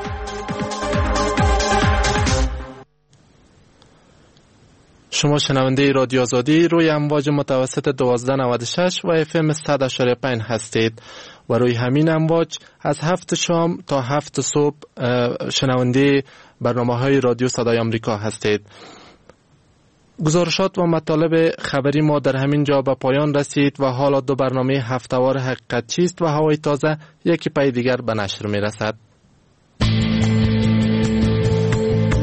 Speaker 1: شما شنونده رادیو آزادی روی امواج متوسط دوازده نود و شش و اف ام صد و پنج هستید و روی همین امواج از هفت شام تا هفت صبح شنونده برنامه‌های رادیو صدای آمریکا هستید. گزارشات و مطالب خبری ما در همین جا به پایان رسید و حالا دو برنامه هفته‌وار حقیقت چیست و هوای تازه یکی پای دیگر به نشر می رسد.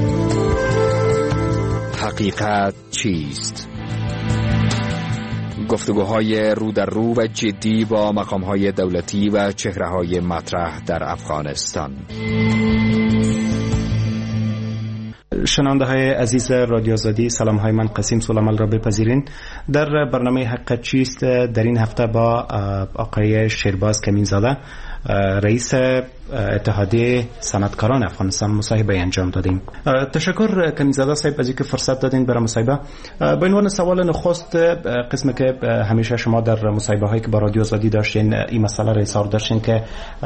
Speaker 26: حقیقت چیست؟
Speaker 4: گفتگوهای رو در رو و جدی با مقامهای دولتی و چهره‌های مطرح در افغانستان.
Speaker 9: شنونده های عزیز رادیو آزادی، سلام های من قسیم سلامال را بپذیرین. در برنامه حقیقت چیست در این هفته با آقای شیرباز کمینزاده رئیس اتحادیه صنعتکاران افغانستان مصاحبه انجام دادیم. تشکر کمینزاده صاحب از اینکه فرصت دادین برای مصاحبه. به عنوان سوال نخست، قسمی که همیشه شما در مصاحبه هایی که با رادیو آزادی داشتین این مسئله را اظهار داشتین که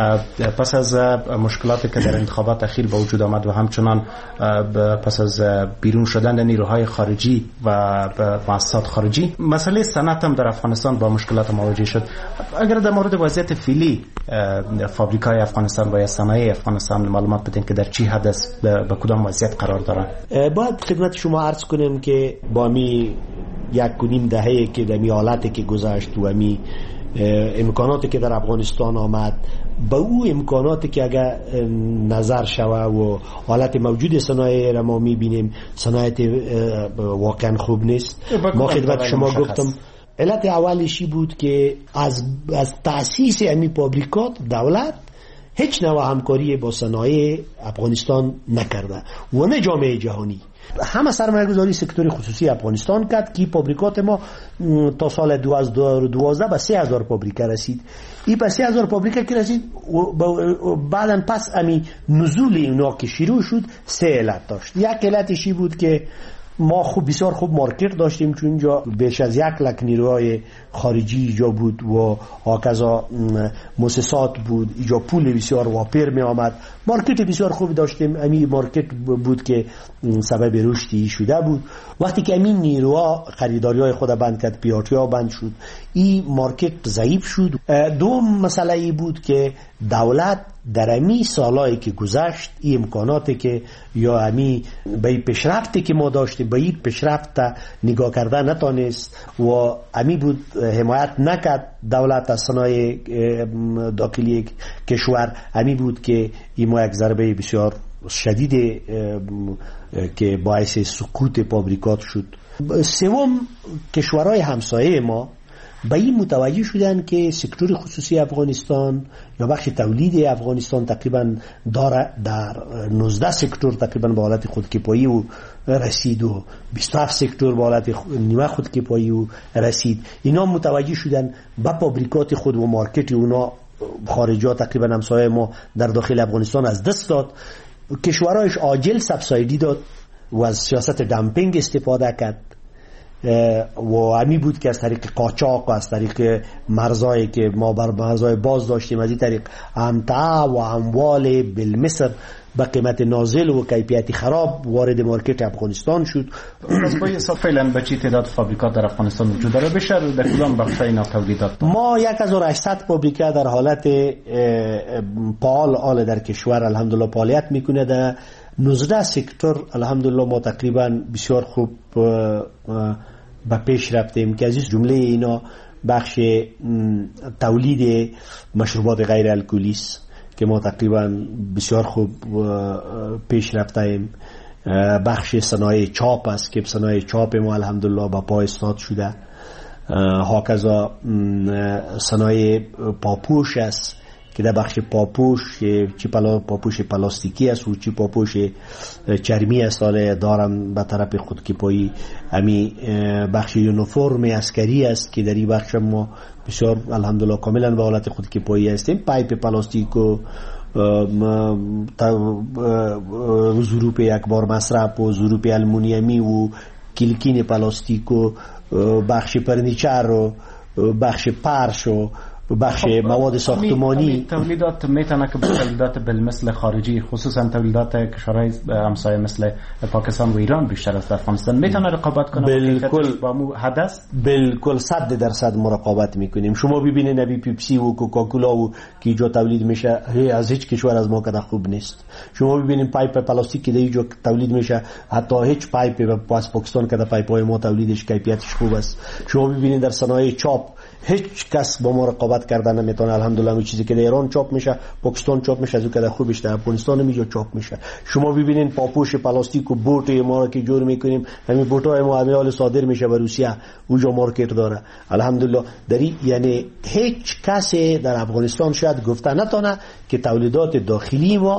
Speaker 9: پس از مشکلاتی که در انتخابات اخیر به وجود آمد و همچنان پس از بیرون شدن نیروهای خارجی و مؤسسات خارجی، مسئله صنعت هم در افغانستان با مشکلات مواجه شد. اگر در مورد وضعیت فعلی فابریکای افغانستان و صنایع افغانستان معلومات بدین که در چی حد است، به کدام وضعیت قرار دارن؟
Speaker 10: باید خدمت شما عرض کنم که با می یک و نیم دهه که در می حالتی که گذشت و می امکاناتی که در افغانستان آمد، با او امکاناتی که اگر نظر شوه و حالت موجود صنایع را ما میبینیم، صنایع واقعا خوب نیست. ما خدمت شما گفتم علت اولشی بود که از از تأسیس امی فابریکات دولت هیچ نوع همکاری با صنایع افغانستان نکرده و نه جامعه جهانی. همه سرمایه گذاری سکتور خصوصی افغانستان کرد که فابریکات ما تا سال دو هزار و دوازده به سه هزار فابریکه رسید. این به سه هزار فابریکه که رسید بعدن پس امی نزول اینا که شروع شد سه علت داشت. یک علتشی بود که ما خوب بسیار خوب مارکت داشتیم، چون اینجا بیش از یک لک نیروهای خارجی اینجا بود و هاکذا مؤسسات بود، اینجا پول بسیار واپر می آمد، مارکت بسیار خوب داشتیم. همین مارکت بود که سبب رشدی شده بود. وقتی که همین نیروها خریداری های خود بند کرد، پیاتی ها بند شد، این مارکت ضعیف شد. دوم مسئله ای بود که دولت در امی سالایی که گذشت این امکاناتی که یا امی به این پیشرفتی که ما داشتیم به این پیشرفت نگاه کرده نتانست و امی بود حمایت نکرد دولت از صنایع داخلی کشور. امی بود که این ما یک ضربه بسیار شدید که باعث سقوط فابریکات شد. سوم، کشورهای همسایه ما به این متوجه شدن که سکتور خصوصی افغانستان یا بخش تولید افغانستان تقریبا داره در نوزده سکتور تقریبا به حالت خودکفایی و رسید و بیست و هفت سکتور به حالت نیمه خودکفایی و رسید. اینا متوجه شدن به فابریکات خود و مارکت اونا خارجا تقریبا همسایه ما در داخل افغانستان از دست داد. کشورهایش عاجل سبسایدی داد و از سیاست دمپینگ استفاده کرد و همی بود که از طریق قاچاق و از طریق مرزایی که ما بر مرزای باز داشتیم از این طریق امتع و اموال بالمصر به قیمت نازل و کیفیت خراب وارد مارکت افغانستان شد.
Speaker 9: از با حساب فعلا به چی تعداد فابریکات در افغانستان وجود داره؟ بشر در کدام بخشای اینا تولیدات؟
Speaker 10: ما یک هزار و هشتصد فابریکه در حالت فعال آل در کشور الحمدلله فعالیت میکنه. در نوزده سکتور الحمدلله ما تقریبا بسیار خوب به پیش رفتیم که از این جمله اینا بخش تولید مشروبات غیر الکلی است که ما تقریبا بسیار خوب پیش رفتیم. بخش صنایع چاپ است که صنایع چاپ ما الحمدلله با پا استاد شده. هاکذا صنایع پاپوش است که در بخش پاپوش چی پلا پاپوش پلاستیکی است و چی پاپوش چرمی است. حالا دارم به طرف خودکفایی. امی بخش یونیفرم عسکری است که در این بخش ما بسیار الحمدلله کاملا به حالت خودکفایی هستیم. پایپ پلاستیک و ظروف یک بار مصرف و ظروف آلومینیومی و کلکین پلاستیک و بخش فرنیچر و بخش فرش و بخش مواد ساختمانی.
Speaker 9: تولیدات میتونه که تولیدات بالمثل خارجی خصوصا تولیدات کشورهای همسایه مثل پاکستان و ایران بیشتر از افغانستان میتونه رقابت کنه؟
Speaker 10: بالکل
Speaker 9: با مو حدث
Speaker 10: بالکل صد درصد مراقبت میکنیم. شما ببینید نبی پیپسی و کوکاکولا و که اینجا تولید میشه از هیچ کشور از ما کده خوب نیست. شما ببینید پایپ پلاستیک که اینجا تولید میشه حتی هیچ پایپ از پاکستان کده پایپ های ما تولیدش کیفیتش خوب است. شما ببینید در صنایع چاپ هیچ کس با مراقبت رقابت کردن نمیتونه. الحمدلله اون چیزی که در ایران چاپ میشه پاکستان چاپ میشه، از اون که خوبش در افغانستان میجا چاپ میشه. شما ببینین پاپوش پلاستیک و بوت ما که جور میکنیم، همین بوتای ما امیال صادر میشه به روسیه، اونجا مارکت داره الحمدلله. دری یعنی هیچ کسی در افغانستان شاید گفته نتونه که تولیدات داخلی ما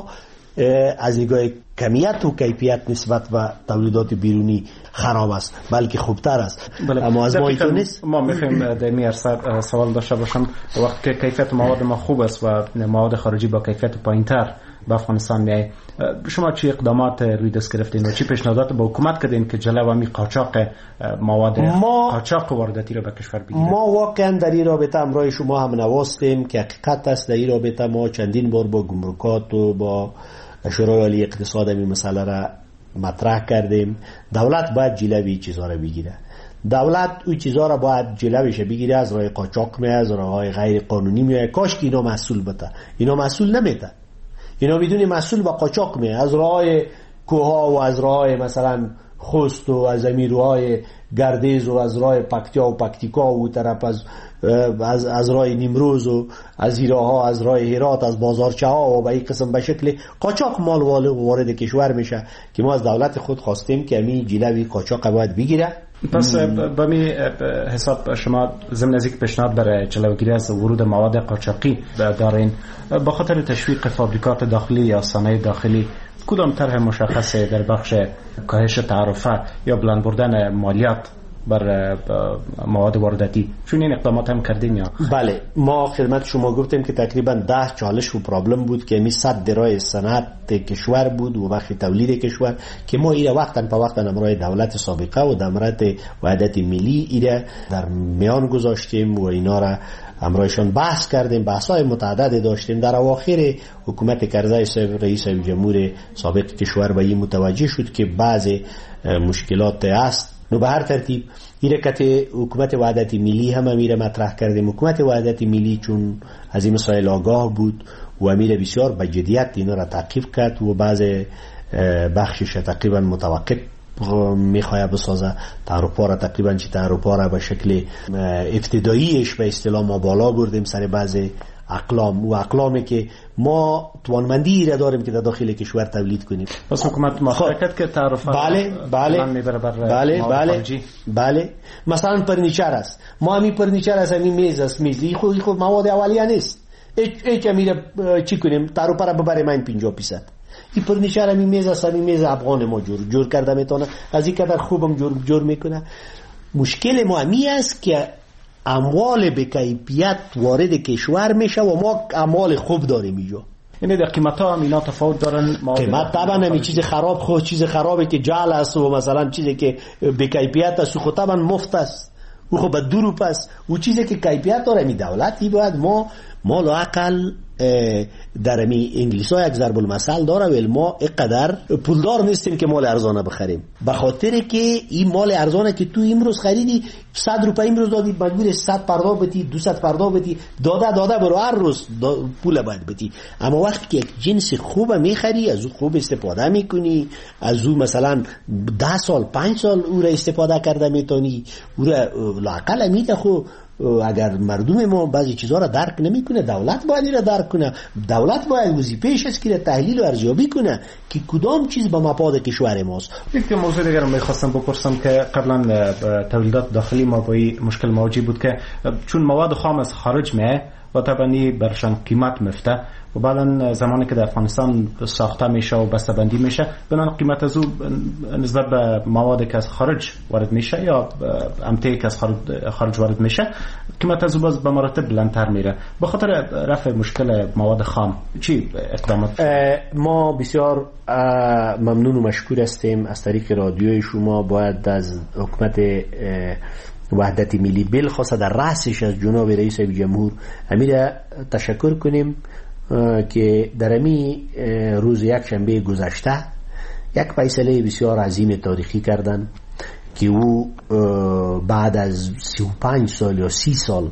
Speaker 10: از نگاه کمیت و کیفیت نسبت به تولیدات بیرونی خراب است، بلکه خوبتر است. اما از ما اینطور نیست.
Speaker 9: ما میخوایم در این عرصه سوال داشته باشم، وقتی که کیفیت مواد ما خوب است و مواد خارجی با کیفیت پایینتر به افغانستان میای، شما چه اقدامات روی دست گرفتین و چه پیشنهادات به حکومت کردین که جلو همی قاچاق مواد ما قاچاق وارداتی رو به کشور بگیره؟
Speaker 10: ما واقعا در این رابطه همراه شما هم نواستیم که حقیقت است. در این رابطه ما چندین بار با گمرکات و با شورای عالی اقتصاد این مسئله را مطرح کردیم. دولت باید جلوی چیزا را بگیره. دولت اون چیزا را باید جلوش بگیره. از راه قاچاق می، از راه غیر قانونی می. کاش که اینا مسئول بته. اینا مسئول نمیته. اینا میدونی مسئول با قاچاق می، از راه کوها و از راه مثلا خوست و از امیروهای گردیز و از راه پکتیا و پکتیکا و طرف از از از راه نیمروز و از ایراها، از راه هرات، از بازارچه ها و به این قسم به شکل قاچاق مال وارد کشور میشه که ما از دولت خود خواستیم که همین جلوی قاچاق باید بگیره.
Speaker 9: پس با می حساب شما ضمن از یک پیشنهاد برای جلوگیری از ورود مواد قاچاقی دارین، با خاطر تشویق فابریکات داخلی یا صنایع داخلی کدام طرح مشخصه در بخش کاهش تعرفه یا بلند بردن مالیات بر مواد وارداتی، چون این اقدامات هم کردیم؟ یا
Speaker 10: بله، ما خدمت شما گفتیم که تقریبا ده چالش و پرابلم بود که می صد درای صنعت کشور بود و بخش تولید کشور که ما ایره وقتا په وقتا امرای دولت سابقه و دمرت وحدت ملی ایره در میان گذاشتیم و اینا را امرایشان بحث کردیم، بحث‌های متعدد داشتیم. در اواخر حکومت کرزی صاحب رئیس جمهور سابق کشور به این متوجه شد که بعض مشکلات است. نو به هر ترتیب ایره که حکومت وحدت ملی هم امیره مطرح کردیم. حکومت وحدت ملی چون از این مسائل آگاه بود و امیره بسیار به جدیت اینا را تعقیب کرد و بعض بخشش تقریبا متوقف میخواه بسازه. تعرفه را تقریبا چی تعرفه را به شکل ابتداییش به اصطلاح ما بالا بردیم سر بعض اقلام و اقلامی که ما توانمندی را داریم که در داخل کشور تولید کنیم.
Speaker 9: پس حکومت موافقت که تعرفه
Speaker 10: بله بله بله بله بله مثلا فرنیچر است، ما همین فرنیچر است، همین میز است، میزی خود خود مواد اولیه نیست. هیچ میره چی کنیم تعرفه را ببریم این پنجاه درصد. این فرنیچر همین میز است، همین میز افغان ما جور جور کرده میتونه، از این قدر خوبم جور جور میکنه. مشکل ما همی است که اموال به کیفیت وارد کشور میشه و ما اموال خوب داریم اینجا.
Speaker 9: یعنی در قیمت ها هم اینا تفاوت دارن.
Speaker 10: قیمت طبعا همین چیز خراب خود چیز خرابه که جعل است و مثلا چیزی که به کیفیت است خود طبعا مفت است و خب دو روپیه است. و چیزی که کیفیت داره می دولتی باید ما ما لااقل در می انگلیس ها یک ضرب المثل داره ولی ما اینقدر پولدار نیستیم که مال ارزانه بخریم، به خاطر که این مال ارزانه که تو امروز خریدی صد روپیه امروز دادی مجبور صد پرداخت بدی، دویست پرداخت بدی، داده داده برو هر روز پول باید بدی. اما وقتی که یک جنس خوب میخری از او خوب استفاده میکنی، از او مثلا ده سال پنج سال او را استفاده کرده میتونی، او را لااقل میده. خو اگر مردم ما بعضی چیزها را درک نمیکنه، دولت باید را درک کنه. دولت باید وظیفه‌اش است که تحلیل و ارزیابی کنه که کدام چیز به مفاد کشور ماست.
Speaker 9: یک موضوع دیگر رو می‌خواستم بپرسم که قبلا تولیدات داخلی ما با این مشکل مواجه بود که چون مواد خام از خارج میه و طبعا برشان قیمت مفته و بعدا زمانی که در افغانستان ساخته میشه و بسته‌بندی میشه بنان قیمت از او نسبت به موادی که از خارج وارد میشه یا امتیایی که از خارج وارد میشه قیمت از او باز به مراتب بلندتر میره. به خاطر رفع مشکل مواد خام چی اقدامات؟
Speaker 10: ما بسیار ممنون و مشکور هستیم از طریق رادیوی شما. باید از حکومت وحدت ملی بالخاصه در رأسش از جناب رئیس جمهور امیر تشکر کنیم که در امی روز یک شنبه گذشته یک فیصله بسیار عظیم تاریخی کردن که او بعد از سی و پنج سال یا سی سال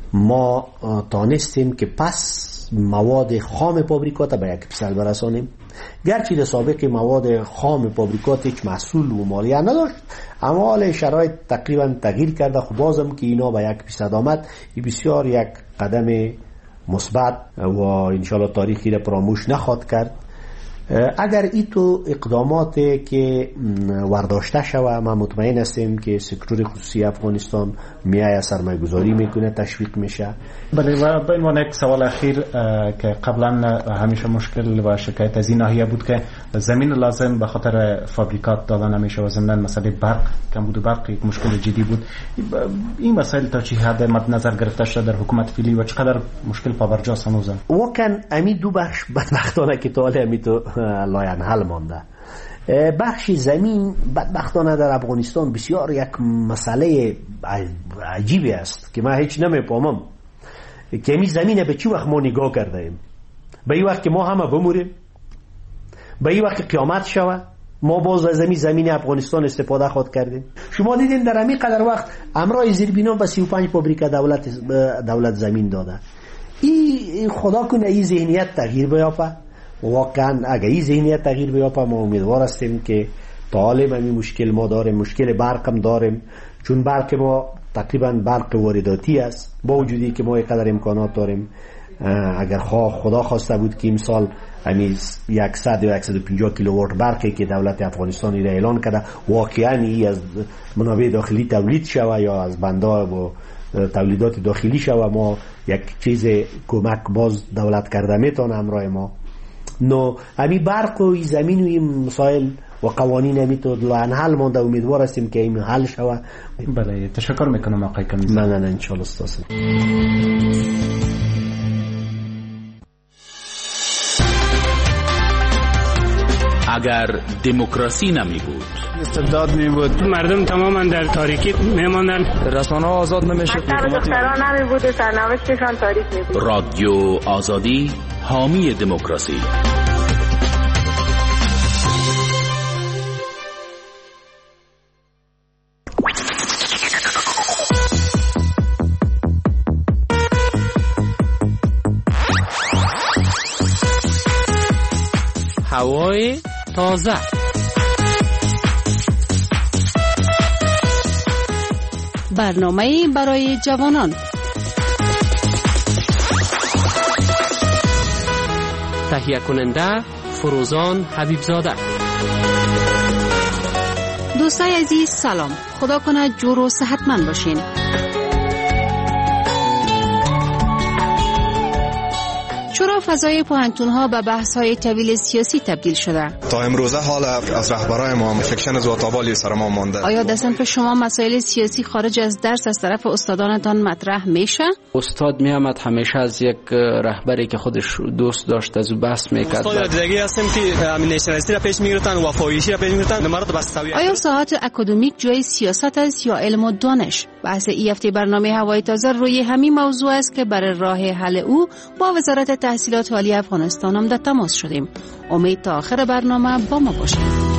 Speaker 10: ما تانستیم که پس مواد خام فابریکات به یک پسل برسانیم گرچه در سابق مواد خام فابریکات هیچ محصول و مالیه نداشت، اما حال شرایط تقریبا تغییر کرده. خب بازم که اینا به یک فیصد آمد، این بسیار یک قدم مثبت و انشالله تاریخی را فراموش نخواهد کرد. اگر ای تو اقداماتی که ورداشته شوه، ما مطمئن هستیم که سکتور خصوصی افغانستان میای سرمایه گذاری میکنه، تشویق میشه.
Speaker 9: بله، و به عنوان یک سوال اخیر که قبلا همیشه مشکل و شکایت از این ناحیه بود که زمین لازم به خاطر فابریکات داده نمیشه و ضمن مسئله برق، کمبود برق یک مشکل جدی بود. این مسائل تا چه حد مد نظر گرفته شده در حکومت فعلی و چقدر مشکل پابرجاست هنوزم؟
Speaker 10: واقعا امی دو بخش بدبختانه که تا حالا امی تو لاین حل مانده. بخش زمین بدبختانه در افغانستان بسیار یک مسئله عجیبی است که من هیچ نمیفهمم که این زمین به چی وقت ما نگاه کرده ایم. به این وقت که ما همه بموریم، به این وقت قیامت شوه، ما باز از زمین زمین افغانستان استفاده خود کردیم. شما دیدین در همین قدر وقت امرای زیربنا به سی و پنج فابریکه دولت دولت زمین داده. این خدا کنه این ذهنیت تغییر بیافته. واقعا اگر این ذهنیت تغییر بیافته، ما امیدوار هستیم که طالب همین مشکل ما داریم، مشکل برق هم داریم، چون برق ما تقریبا برق وارداتی است. با وجودی که ما اینقدر امکانات داریم، اگر خواه خدا خواسته بود که امسال همین صد یا صد و پنجاه کیلووات برقی که دولت افغانستان را اعلان کرده واقعا ای از منابع داخلی تولید شوه یا از بندار و تولیدات داخلی شوه، ما یک چیز کمک باز دولت کرده میتونه همراه ما. نو امی برق و زمین و این مسائل و قوانین امی تو لاین حل مانده. امیدوار هستیم که این حل شوه.
Speaker 9: بله، تشکر میکنم آقای کمیزی.
Speaker 10: من ان شاء الله استاسم.
Speaker 13: اگر دموکراسی نمی بود،
Speaker 17: استبداد می بود، مردم تماما در تاریکی میماندن، رسانه ها آزاد نمیشه،
Speaker 18: دختران نمی بود، سرنوشتشان تاریک می بود.
Speaker 13: رادیو آزادی حامی دموکراسی.
Speaker 1: هوای تازه،
Speaker 6: برنامه برای جوانان،
Speaker 1: تهیه کننده فروزان حبیبزاده.
Speaker 6: دوستای عزیز سلام، خدا کنه جور و صحتمند باشین. چرا فضای پوهنتون‌ها به بحث‌های طویل سیاسی تبدیل شده؟
Speaker 11: تا امروزه حال از رهبرای ما فکشن زواتابالی سر ما مانده.
Speaker 6: آیا در صنف شما مسائل سیاسی خارج از درس از طرف استادانتان مطرح میشه؟
Speaker 12: استاد میامد همیشه از یک رهبری که خودش دوست داشت از او بحث میکرد.
Speaker 14: استاد دیگه هستیم که امنیتی را پیش میگیرن و فایشی را پیش میگیرن. مرد بس سوی.
Speaker 6: آیا ساحت اکادمیک جای سیاست است یا علم و دانش؟ بحث این هفته برنامه هوای تازه روی همین موضوع است که برای راه حل او با وزارت تحصیلات عالی افغانستان هم در تماس شدیم. امید تا آخر برنامه با ما باشید.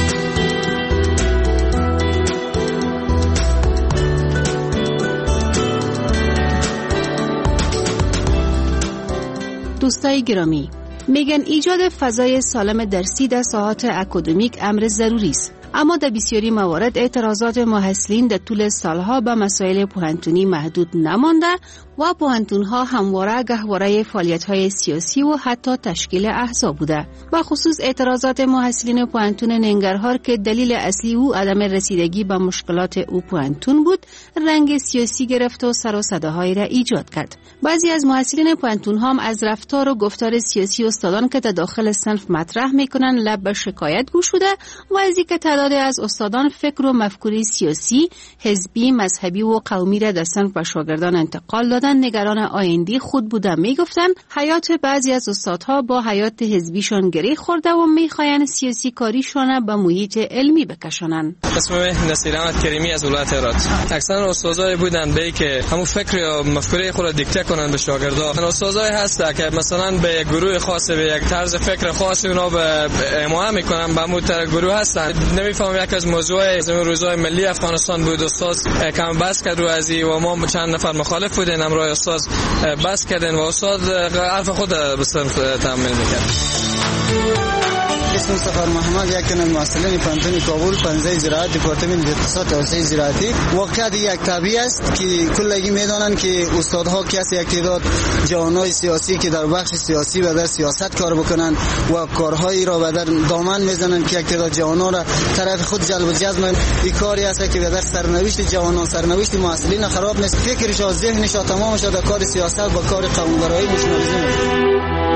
Speaker 6: دوستای گرامی، میگن ایجاد فضای سالم درسی در ساحات اکادمیک امر ضروری است، اما در بسیاری موارد اعتراضات محصلین در طول سالها به مسائل پوهنتونی محدود نمانده و پوهنتونها همواره گهواره فعالیت‌های سیاسی و حتی تشکیل احزاب بوده. و خصوص اعتراضات محصلین پوهنتون ننگرهار که دلیل اصلی او عدم رسیدگی به مشکلات او پوهنتون بود، رنگ سیاسی گرفت و سر و صداهایی را ایجاد کرد. بعضی از محصلین پوهنتونها هم از رفتار و گفتار سیاسی استادان که در داخل صنف مطرح میکنن لب به شکایت گشوده و از اینکه تعداد از استادان فکر و مفکوره سیاسی، حزبی، مذهبی و قومی را در صنف به شاگردان انتقال دادن نگران آینده خود بودن. میگفتن حیات بعضی از استادها با حیات حزبیشان گره خورده و میخواین سیاسی کاریشان به محیط علمی بکشانن.
Speaker 14: اسمم نصیر احمد کریمی از ولایت هرات. اکثر استادای بودن به که همون فکر و مفکوره خود را دیکته کنن به شاگردان. استادای هست که مثلا به گروه خاص به یک طرز فکر خاصی اونا به اماده میکنن، به همون گروه هستن. نمیفهم یک از موضوع از روزهای ملی افغانستان بود، استاد کم بس کرد رو ازی و ما چند نفر مخالف بودیم، امروز استاد بس کردن و استاد حرف خود به صنف تحمیل میکرد.
Speaker 15: اسم سفر محمد، یک تن محصلین پانتون کابل، پنزه زراعت، دپارتمان اقتصاد توسعه زراعتی. واقعیت یک طبیعی است که کلگی میدانند که استادها کسی یک تعداد جوانای سیاسی که در بخش سیاسی و در سیاست کار بکنند و کارهایی را به در دامن میزنند که یک تعداد جوانا را طرف خود جلب و جذب. این کاری است که به در سرنوشت جوانان، سرنوشت محصلین خراب نیست. فکرش و ذهنش تمامش در کار سیاست با کار قانونگرایی مشمولیزم.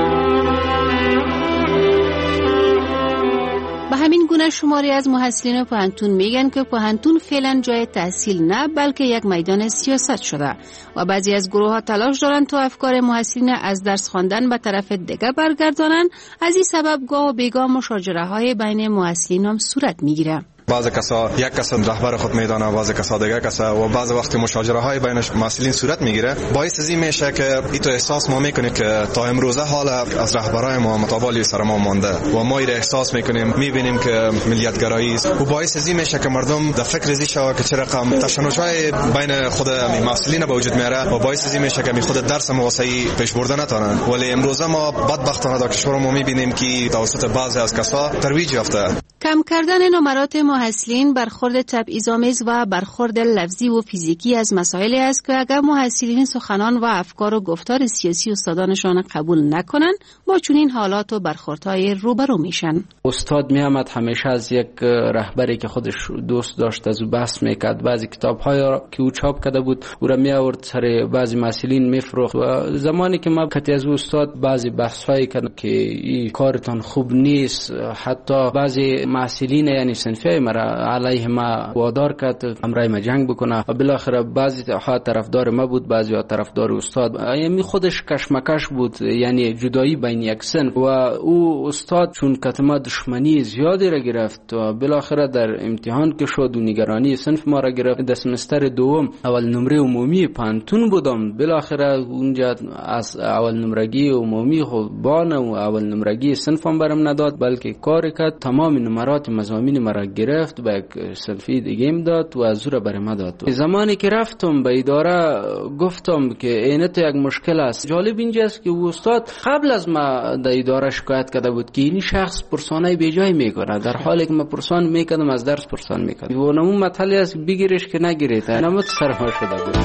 Speaker 6: به همین گونه شماری از محصلین پوهنتون میگن که پوهنتون فعلا جای تحصیل نه بلکه یک میدان سیاست شده و بعضی از گروه ها تلاش دارن تا افکار محصلین از درس خواندن به طرف دیگه برگردانن. از این سبب گاه و بیگاه مشاجره های بین محصلین هم صورت میگیره.
Speaker 11: بعضی کسا یک کس رهبر خود میدانه، بعضی کسا دیگه کسا و بعضی وقت مشاجره های بین مسئولین صورت میگیره. باعث از این میشه که ایتو احساس ما میکنیم که تا امروزه حال از رهبرای ما متوالی سر ما مانده و ما این احساس میکنیم، میبینیم که ملیت‌گرایی است و باعث از این میشه که مردم در فکر ازی شوه که چه رقم تشنج‌های بین خود مسئولین به وجود میاره و باعث از این میشه که می خود درس مواسعی پیش برده نتونن. ولی امروزه ما بدبختانه در کشور ما میبینیم که توسط بعضی از کسا ترویج یافته.
Speaker 6: کم کردن نمرات محصلین برخورد تبعیض‌آمیز و برخورد لفظی و فیزیکی از مسائلی است که اگر محصلین سخنان و افکار و گفتار سیاسی استادانشان قبول نکنن با چنین حالات و برخوردهای روبرو میشن.
Speaker 12: استاد میامد همیشه از یک رهبری که خودش دوست داشت از او بحث میکرد. بعضی کتاب‌های که او چاپ کرده بود او را می آورد سر بعضی مسئولین میفروخت و زمانی که ما کتی از استاد بعضی بحث‌هایی کرد که این کارتان خوب نیست، حتی بعضی مسئولین یعنی صنفی مرا علیه ما وادار کرد همراه ما جنگ بکنه و بالاخره بعضی ها طرفدار ما بود، بعضی ها طرفدار استاد. یعنی خودش کشمکش بود، یعنی جدایی بین یک صنف و او استاد چون کتما دشمنی زیادی را گرفت و بالاخره در امتحان که شد و نگرانی صنف ما را گرفت. در سمستر دوم اول نمره عمومی پانتون بودم، بالاخره اونجا از اول نمرگی عمومی خود بان و اول نمرگی صنفم برم نداد، بلکه کار کرد تمام نمرات مضامین مرا گرفت به یک سلفی دیگه داد و از او برای ما داد. زمانی که رفتم به اداره گفتم که اینت یک مشکل است. جالب اینجاست که او استاد قبل از ما در اداره شکایت کرده بود که این شخص پرسانای بیجای میکنه، در حالی که ما پرسان میکردم از درس پرسان میکردم و نمون مطلی است بگیرش که نگیرید نمت سرما شده بود.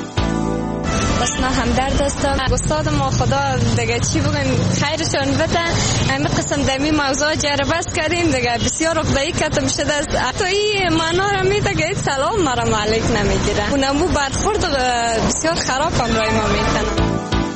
Speaker 16: بس نه همدرد هستم. استاد ما خدا دیگه چی بگیم خیرشون بده. همین قسم دمی موضوع جربه است کردیم دیگه بسیار عقده‌ای کتم شده است. حتی این معنا را میده که سلام مرا علیک نمیگیره. اونمو برخورد بسیار خراب هم رای ما میکنه.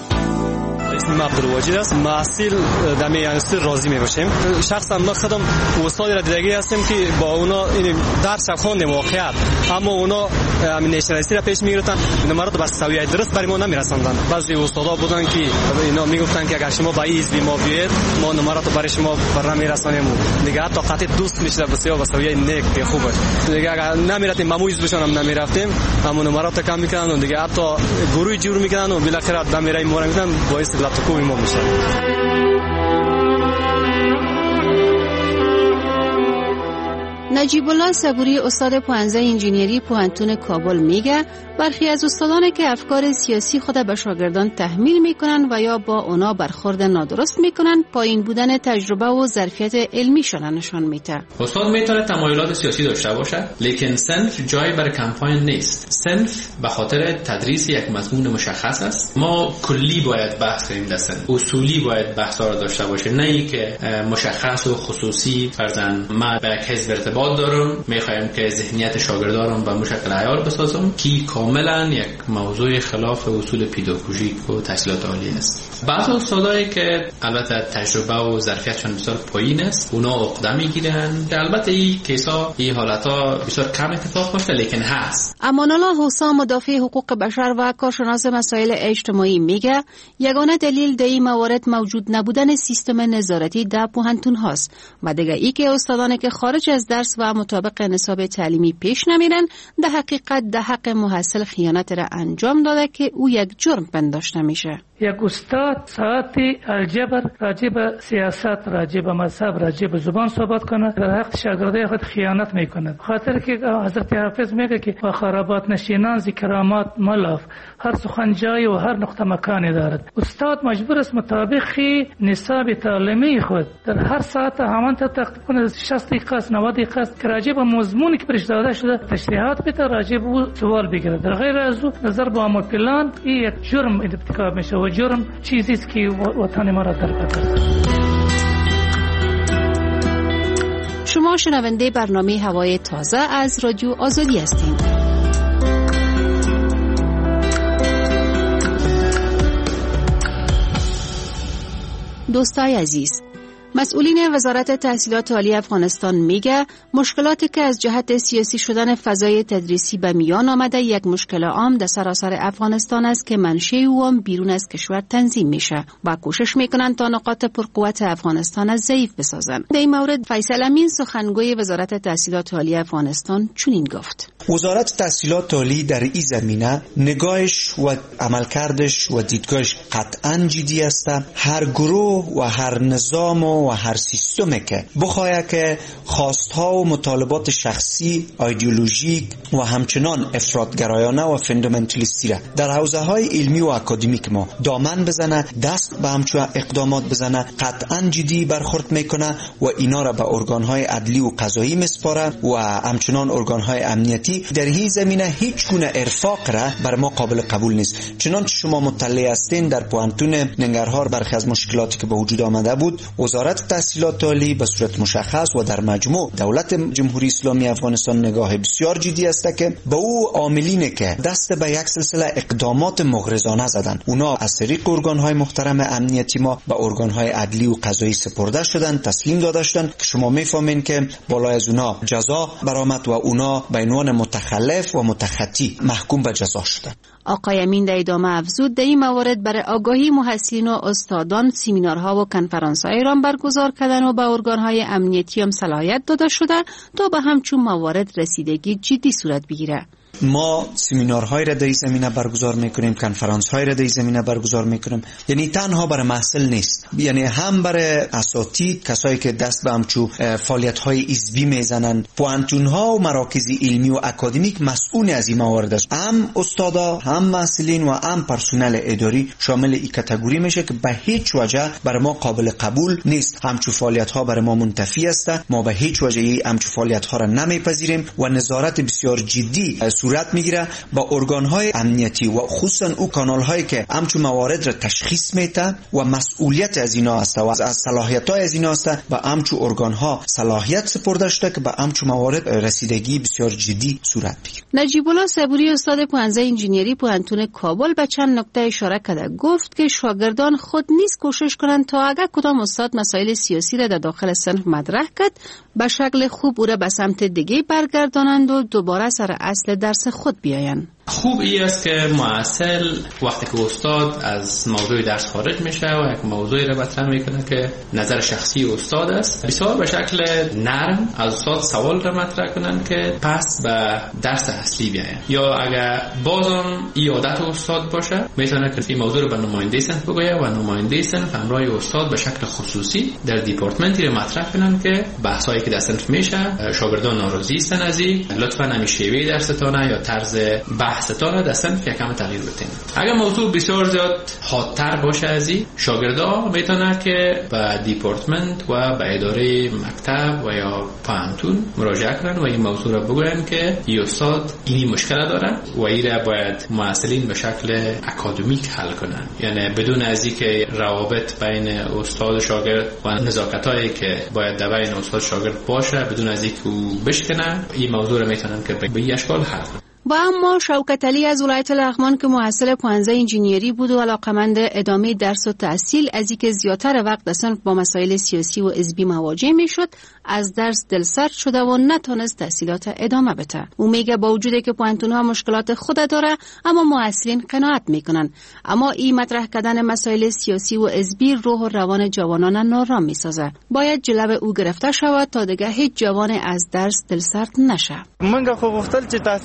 Speaker 19: اسم عبدالواجد است. محصول دمی انستیتوت راضی میباشیم. شخصا ما خودم استاد را دیدگی هستیم که با اونا این درس خواندیم واقعا، اما اونا همین نشناسی را پیش میگرفتن، نمرات به سویه درست برای ما نمیرساندن. بعضی استادا بودن که اینا میگفتن که اگر شما با این حزب ما بیاید ما نمرات برای شما بر نمیرسانیم. دیگه حتی قطعی دوست میشد بسیار به سویه نیک که خوبه. دیگه اگر نمیرفتیم ما حزبشون هم نمیرفتیم، اما نمرات کم میکنن و دیگه حتی گروه جور میکنن و بالاخره دمیرای ما را میدن باعث لطکوی ما میشه.
Speaker 6: نجیب الله صبوری استاد پانزده انجینری پوهنتون کابل میگه برخی از استادانی که افکار سیاسی خود به شاگردان تحمیل میکنن و یا با اونا برخورد نادرست میکنن پایین بودن تجربه و ظرفیت علمیشان نشان میده.
Speaker 13: استاد میتونه تمایلات سیاسی داشته باشه، لیکن صنف جای برای کمپاین نیست. صنف به خاطر تدریس یک مضمون مشخص است. ما کلی باید بحث کنیم در صنف، اصولی باید بحثا را داشته باشه، نه اینکه مشخص و خصوصی. فرضاً ما به یک حزب ارتباط دارم، میخوایم که ذهنیت شاگردانم به مشکل عیار بسازم که کاملا یک موضوع خلاف اصول پداگوژیک و تحصیلات عالی است. بعضی استادایی که البته تجربه و ظرفیتشون بسیار پایین است اونا عقده میگیرن. البته این کیسا این حالتا بسیار کم اتفاق میفته لیکن هست.
Speaker 6: امان الله حسام مدافع حقوق بشر و کارشناس مسائل اجتماعی میگه یگانه دلیل در این موارد موجود نبودن سیستم نظارتی در پوهنتون هاست و دیگه ای که استادانی که خارج از درس و مطابق نصاب تعلیمی پیش نمیرن در حقیقت در حق محصل خیانت را انجام داده که او یک جرم پنداشته میشه.
Speaker 20: یک استاد ساعت الجبر راجع به سیاست، راجع به مذهب، راجع به زبان صحبت کنه، در حق شاگردای خود خیانت میکنه. خاطر که حضرت حافظ میگه که با خرابات نشینان ز کرامات ملاف، هر سخن جای و هر نقطه مکانی دارد. استاد مجبور است مطابق نصاب تعلیمی خود در هر ساعت همان تا تقریبا شصت دقیقه است، نود دقیقه است که راجع به مضمونی که برش داده شده تشریحات بده، راجع به سوال بگیره. در غیر از او نظر به عمل پلان این یک جرم ارتکاب میشه و جرم چیزی است که وطن ما را در خطر است.
Speaker 21: شما شنونده برنامه هوای تازه از رادیو آزادی هستید. دوستای عزیز، مسئولین وزارت تحصیلات عالی افغانستان میگه مشکلاتی که از جهت سیاسی شدن فضای تدریسی به میان آمده یک مشکل عام در سراسر افغانستان است که منشأ او بیرون از کشور تنظیم میشه و کوشش میکنن تا نقاط پرقوت افغانستان از ضعیف بسازن. در این مورد فیصل امین سخنگوی وزارت تحصیلات عالی افغانستان چنین گفت:
Speaker 23: وزارت تحصیلات عالی در این زمینه نگاهش و عملکردش و دیدگاهش قطعاً جدی است. هر گروه و هر نظام و هر سیستمی که بخواه که خواستها و مطالبات شخصی، ایدئولوژیک و همچنان افراطگرایانه و فاندامنتالیستی را در حوزه های علمی و اکادمیک ما دامن بزنه، دست به همچون اقدامات بزنه، قطعاً جدی برخورد میکنه و اینا را به ارگانهای عدلی و قضایی مسپاره و همچنان ارگانهای امنیتی. در این زمینه هیچ گونه ارفاق را بر ما قابل قبول نیست. چنانچه شما مطلع هستین در پوانتون ننگرهار برخی از مشکلاتی که به وجود آمده بود، وزارت تحصیلات عالی به صورت مشخص و در مجموع دولت جمهوری اسلامی افغانستان نگاه بسیار جدی است که به او عاملینه که دست به یک سلسله اقدامات مغرضانه زدن، اونا از طریق ارگانهای محترم امنیتی ما به ارگانهای عدلی و قضایی سپرده شدن، تسلیم داده شدن که شما میفهمین که بالای از اونا جزا برآمد و اونا به عنوان متخلف و متخطی محکوم به جزا شدن.
Speaker 21: آقای امین در ادامه افزود در این موارد برای آگاهی محصلین و استادان سمینارها و کنفرانس‌های را برگزار کردن و به ارگان‌های امنیتی هم صلاحیت داده شده تا به همچون موارد رسیدگی جدی صورت بگیره.
Speaker 23: ما سمینارهای را در این زمینه برگزار میکنیم، کنفرانس‌های را در این زمینه برگزار میکنیم. یعنی تنها برای محصل نیست، یعنی هم برای اساتید، کسایی که دست به همچو فعالیت‌های حزبی میزنن، پوانتون‌ها و مراکز علمی و اکادمیک مسئول از این موارد است. هم استادا، هم محصلین و هم پرسنل اداری شامل این کاتگوری میشه که به هیچ وجه برای ما قابل قبول نیست. همچو فعالیت‌ها برای ما منتفی است. ما به هیچ وجه همچو فعالیت‌ها را نمیپذیریم و نظارت بسیار جدی صورت میگیره با ارگانهای امنیتی و خصوصا او کانال‌هایی که همچون موارد را تشخیص میده و مسئولیت از اینا است و از صلاحیت‌های از اینا است و همچون ارگانها صلاحیت سپرده شده که به همچون موارد رسیدگی بسیار جدی صورت بگیره.
Speaker 21: نجیب الله صبوری استاد پانزده انجینری پوانتون کابل به چند نکته اشاره کرده، گفت که شاگردان خود نیز کوشش کنند تا اگر کدام استاد مسائل سیاسی را در داخل صنف مطرح کرد به شکل خوب او را به سمت دیگه برگردانند و دوباره سر اصل درس خود بیایند.
Speaker 13: خوب ای است که محصل وقتی که استاد از موضوع درس خارج میشه و یک موضوعی را مطرح میکنه که نظر شخصی استاد است، بسیار به شکل نرم از استاد سوال را مطرح کنن که پس به درس اصلی بیاین. یا اگر بازم این عادت استاد باشه میتونه که این موضوع رو به نماینده صنف بگویه و نماینده صنف همراه استاد به شکل خصوصی در دیپارتمنتی را مطرح کنن که بحثایی که در صنف میشه شاگردان ناراضی هستن از این، لطفاً همین شیوه درستانه یا طرز بحثتان در صنف یکم تغییر بدین. اگر موضوع بسیار زیاد حادتر باشه از این، شاگردا میتونه که به دیپارتمنت و به اداره مکتب و یا پوانتون مراجعه کنن و این موضوع را بگوین که این استاد این مشکل داره و این را باید محصلین به شکل اکادمیک حل کنن، یعنی بدون از اینکه روابط بین استاد و شاگرد و نزاکتایی که باید در بین استاد شاگرد باشه بدون از اینکه او بشکنه، این موضوع را میتونن که به این اشکال حل کنن.
Speaker 21: و اما شوکت علی از ولایت لغمان که محصل پانزده انجینری بود و علاقمند ادامه درس و تحصیل، از اینکه زیادتر وقت در صنف با مسائل سیاسی و حزبی مواجه میشد از درس دلسرد شده و نتونست تحصیلات ادامه بده. او میگه با وجودی که پوانتون‌ها مشکلات خود داره اما محصلین قناعت میکنن، اما این مطرح کردن مسائل سیاسی و حزبی روح و روان جوانان نارام میسازه. باید جلو او گرفته شود تا دیگه هیچ جوان از درس دلسرد نشه.
Speaker 17: منګه خو غوښتل چې تحصیل دلته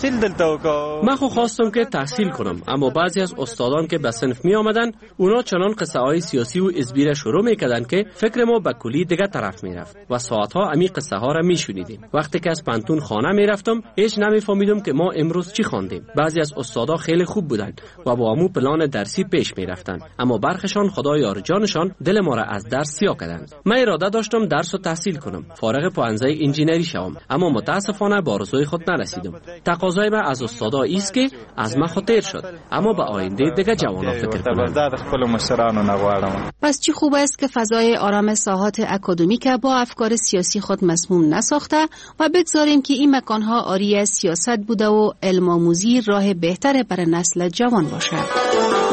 Speaker 3: من خو خواستم که تحصیل کنم، اما بعضی از استادان که به صنف می آمدن اونا چنان قصه های سیاسی و حزبی را شروع میکردن که فکر ما به کلی دیگه طرف میرفت و ساعتها امی قصه ها را میشنیدیم. وقتی که از پانتون خانه میرفتم هیچ نمیفهمیدم که ما امروز چی خواندیم. بعضی از استادا خیلی خوب بودند و با امو پلان درسی پیش میرفتند، اما برخشان خدا یار جانشان دل ما را از درس سیاه کردند. من اراده داشتم درس و تحصیل کنم، فارغ پانزه انجینری شوم، اما متاسفانه به آرزوی خود نرسیدم. تقاضای من از استادا ایست که از من خاطر شد، اما به آینده دیگه جوانا فکر کنند.
Speaker 21: پس چی خوب است که فضای آرام ساحات اکادمیک با افکار سیاسی خود مسموم نساخته و بگذاریم که این مکانها آری از سیاست بوده و علم آموزی راه بهتر برای نسل جوان باشد.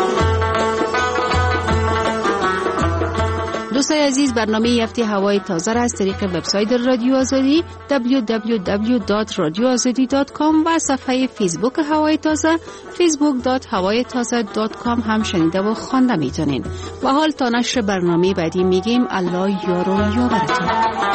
Speaker 21: دوستای عزیز، برنامه هفته هوای تازه را از طریق وبسایت رادیو آزادی دبلیو دبلیو دبلیو دات رادیو آزادی دات کام و صفحه فیسبوک هوای تازه فیسبوک دات هوای تازه دات کام هم شنیده و خوانده میتونین. و حال تا نشر برنامه بعدی میگیم الله یار و یاورتون.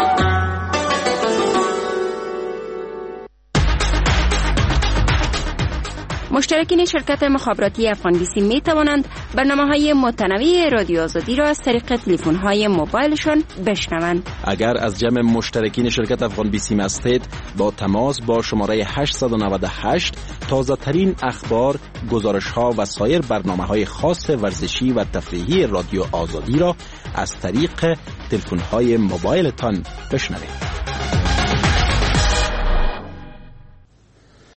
Speaker 5: مشترکین شرکت مخابراتی افغان بیسی می توانند برنامه‌های متنوع رادیو آزادی را از طریق تلفن‌های موبایلشان بشنوند.
Speaker 22: اگر از جمع مشترکین شرکت افغان بیسی هستید، با تماس با شماره هشت نه هشت تازه ترین اخبار، گزارش‌ها و سایر برنامه‌های خاص ورزشی و تفریحی رادیو آزادی را از طریق تلفن‌های موبایلتان بشنوید.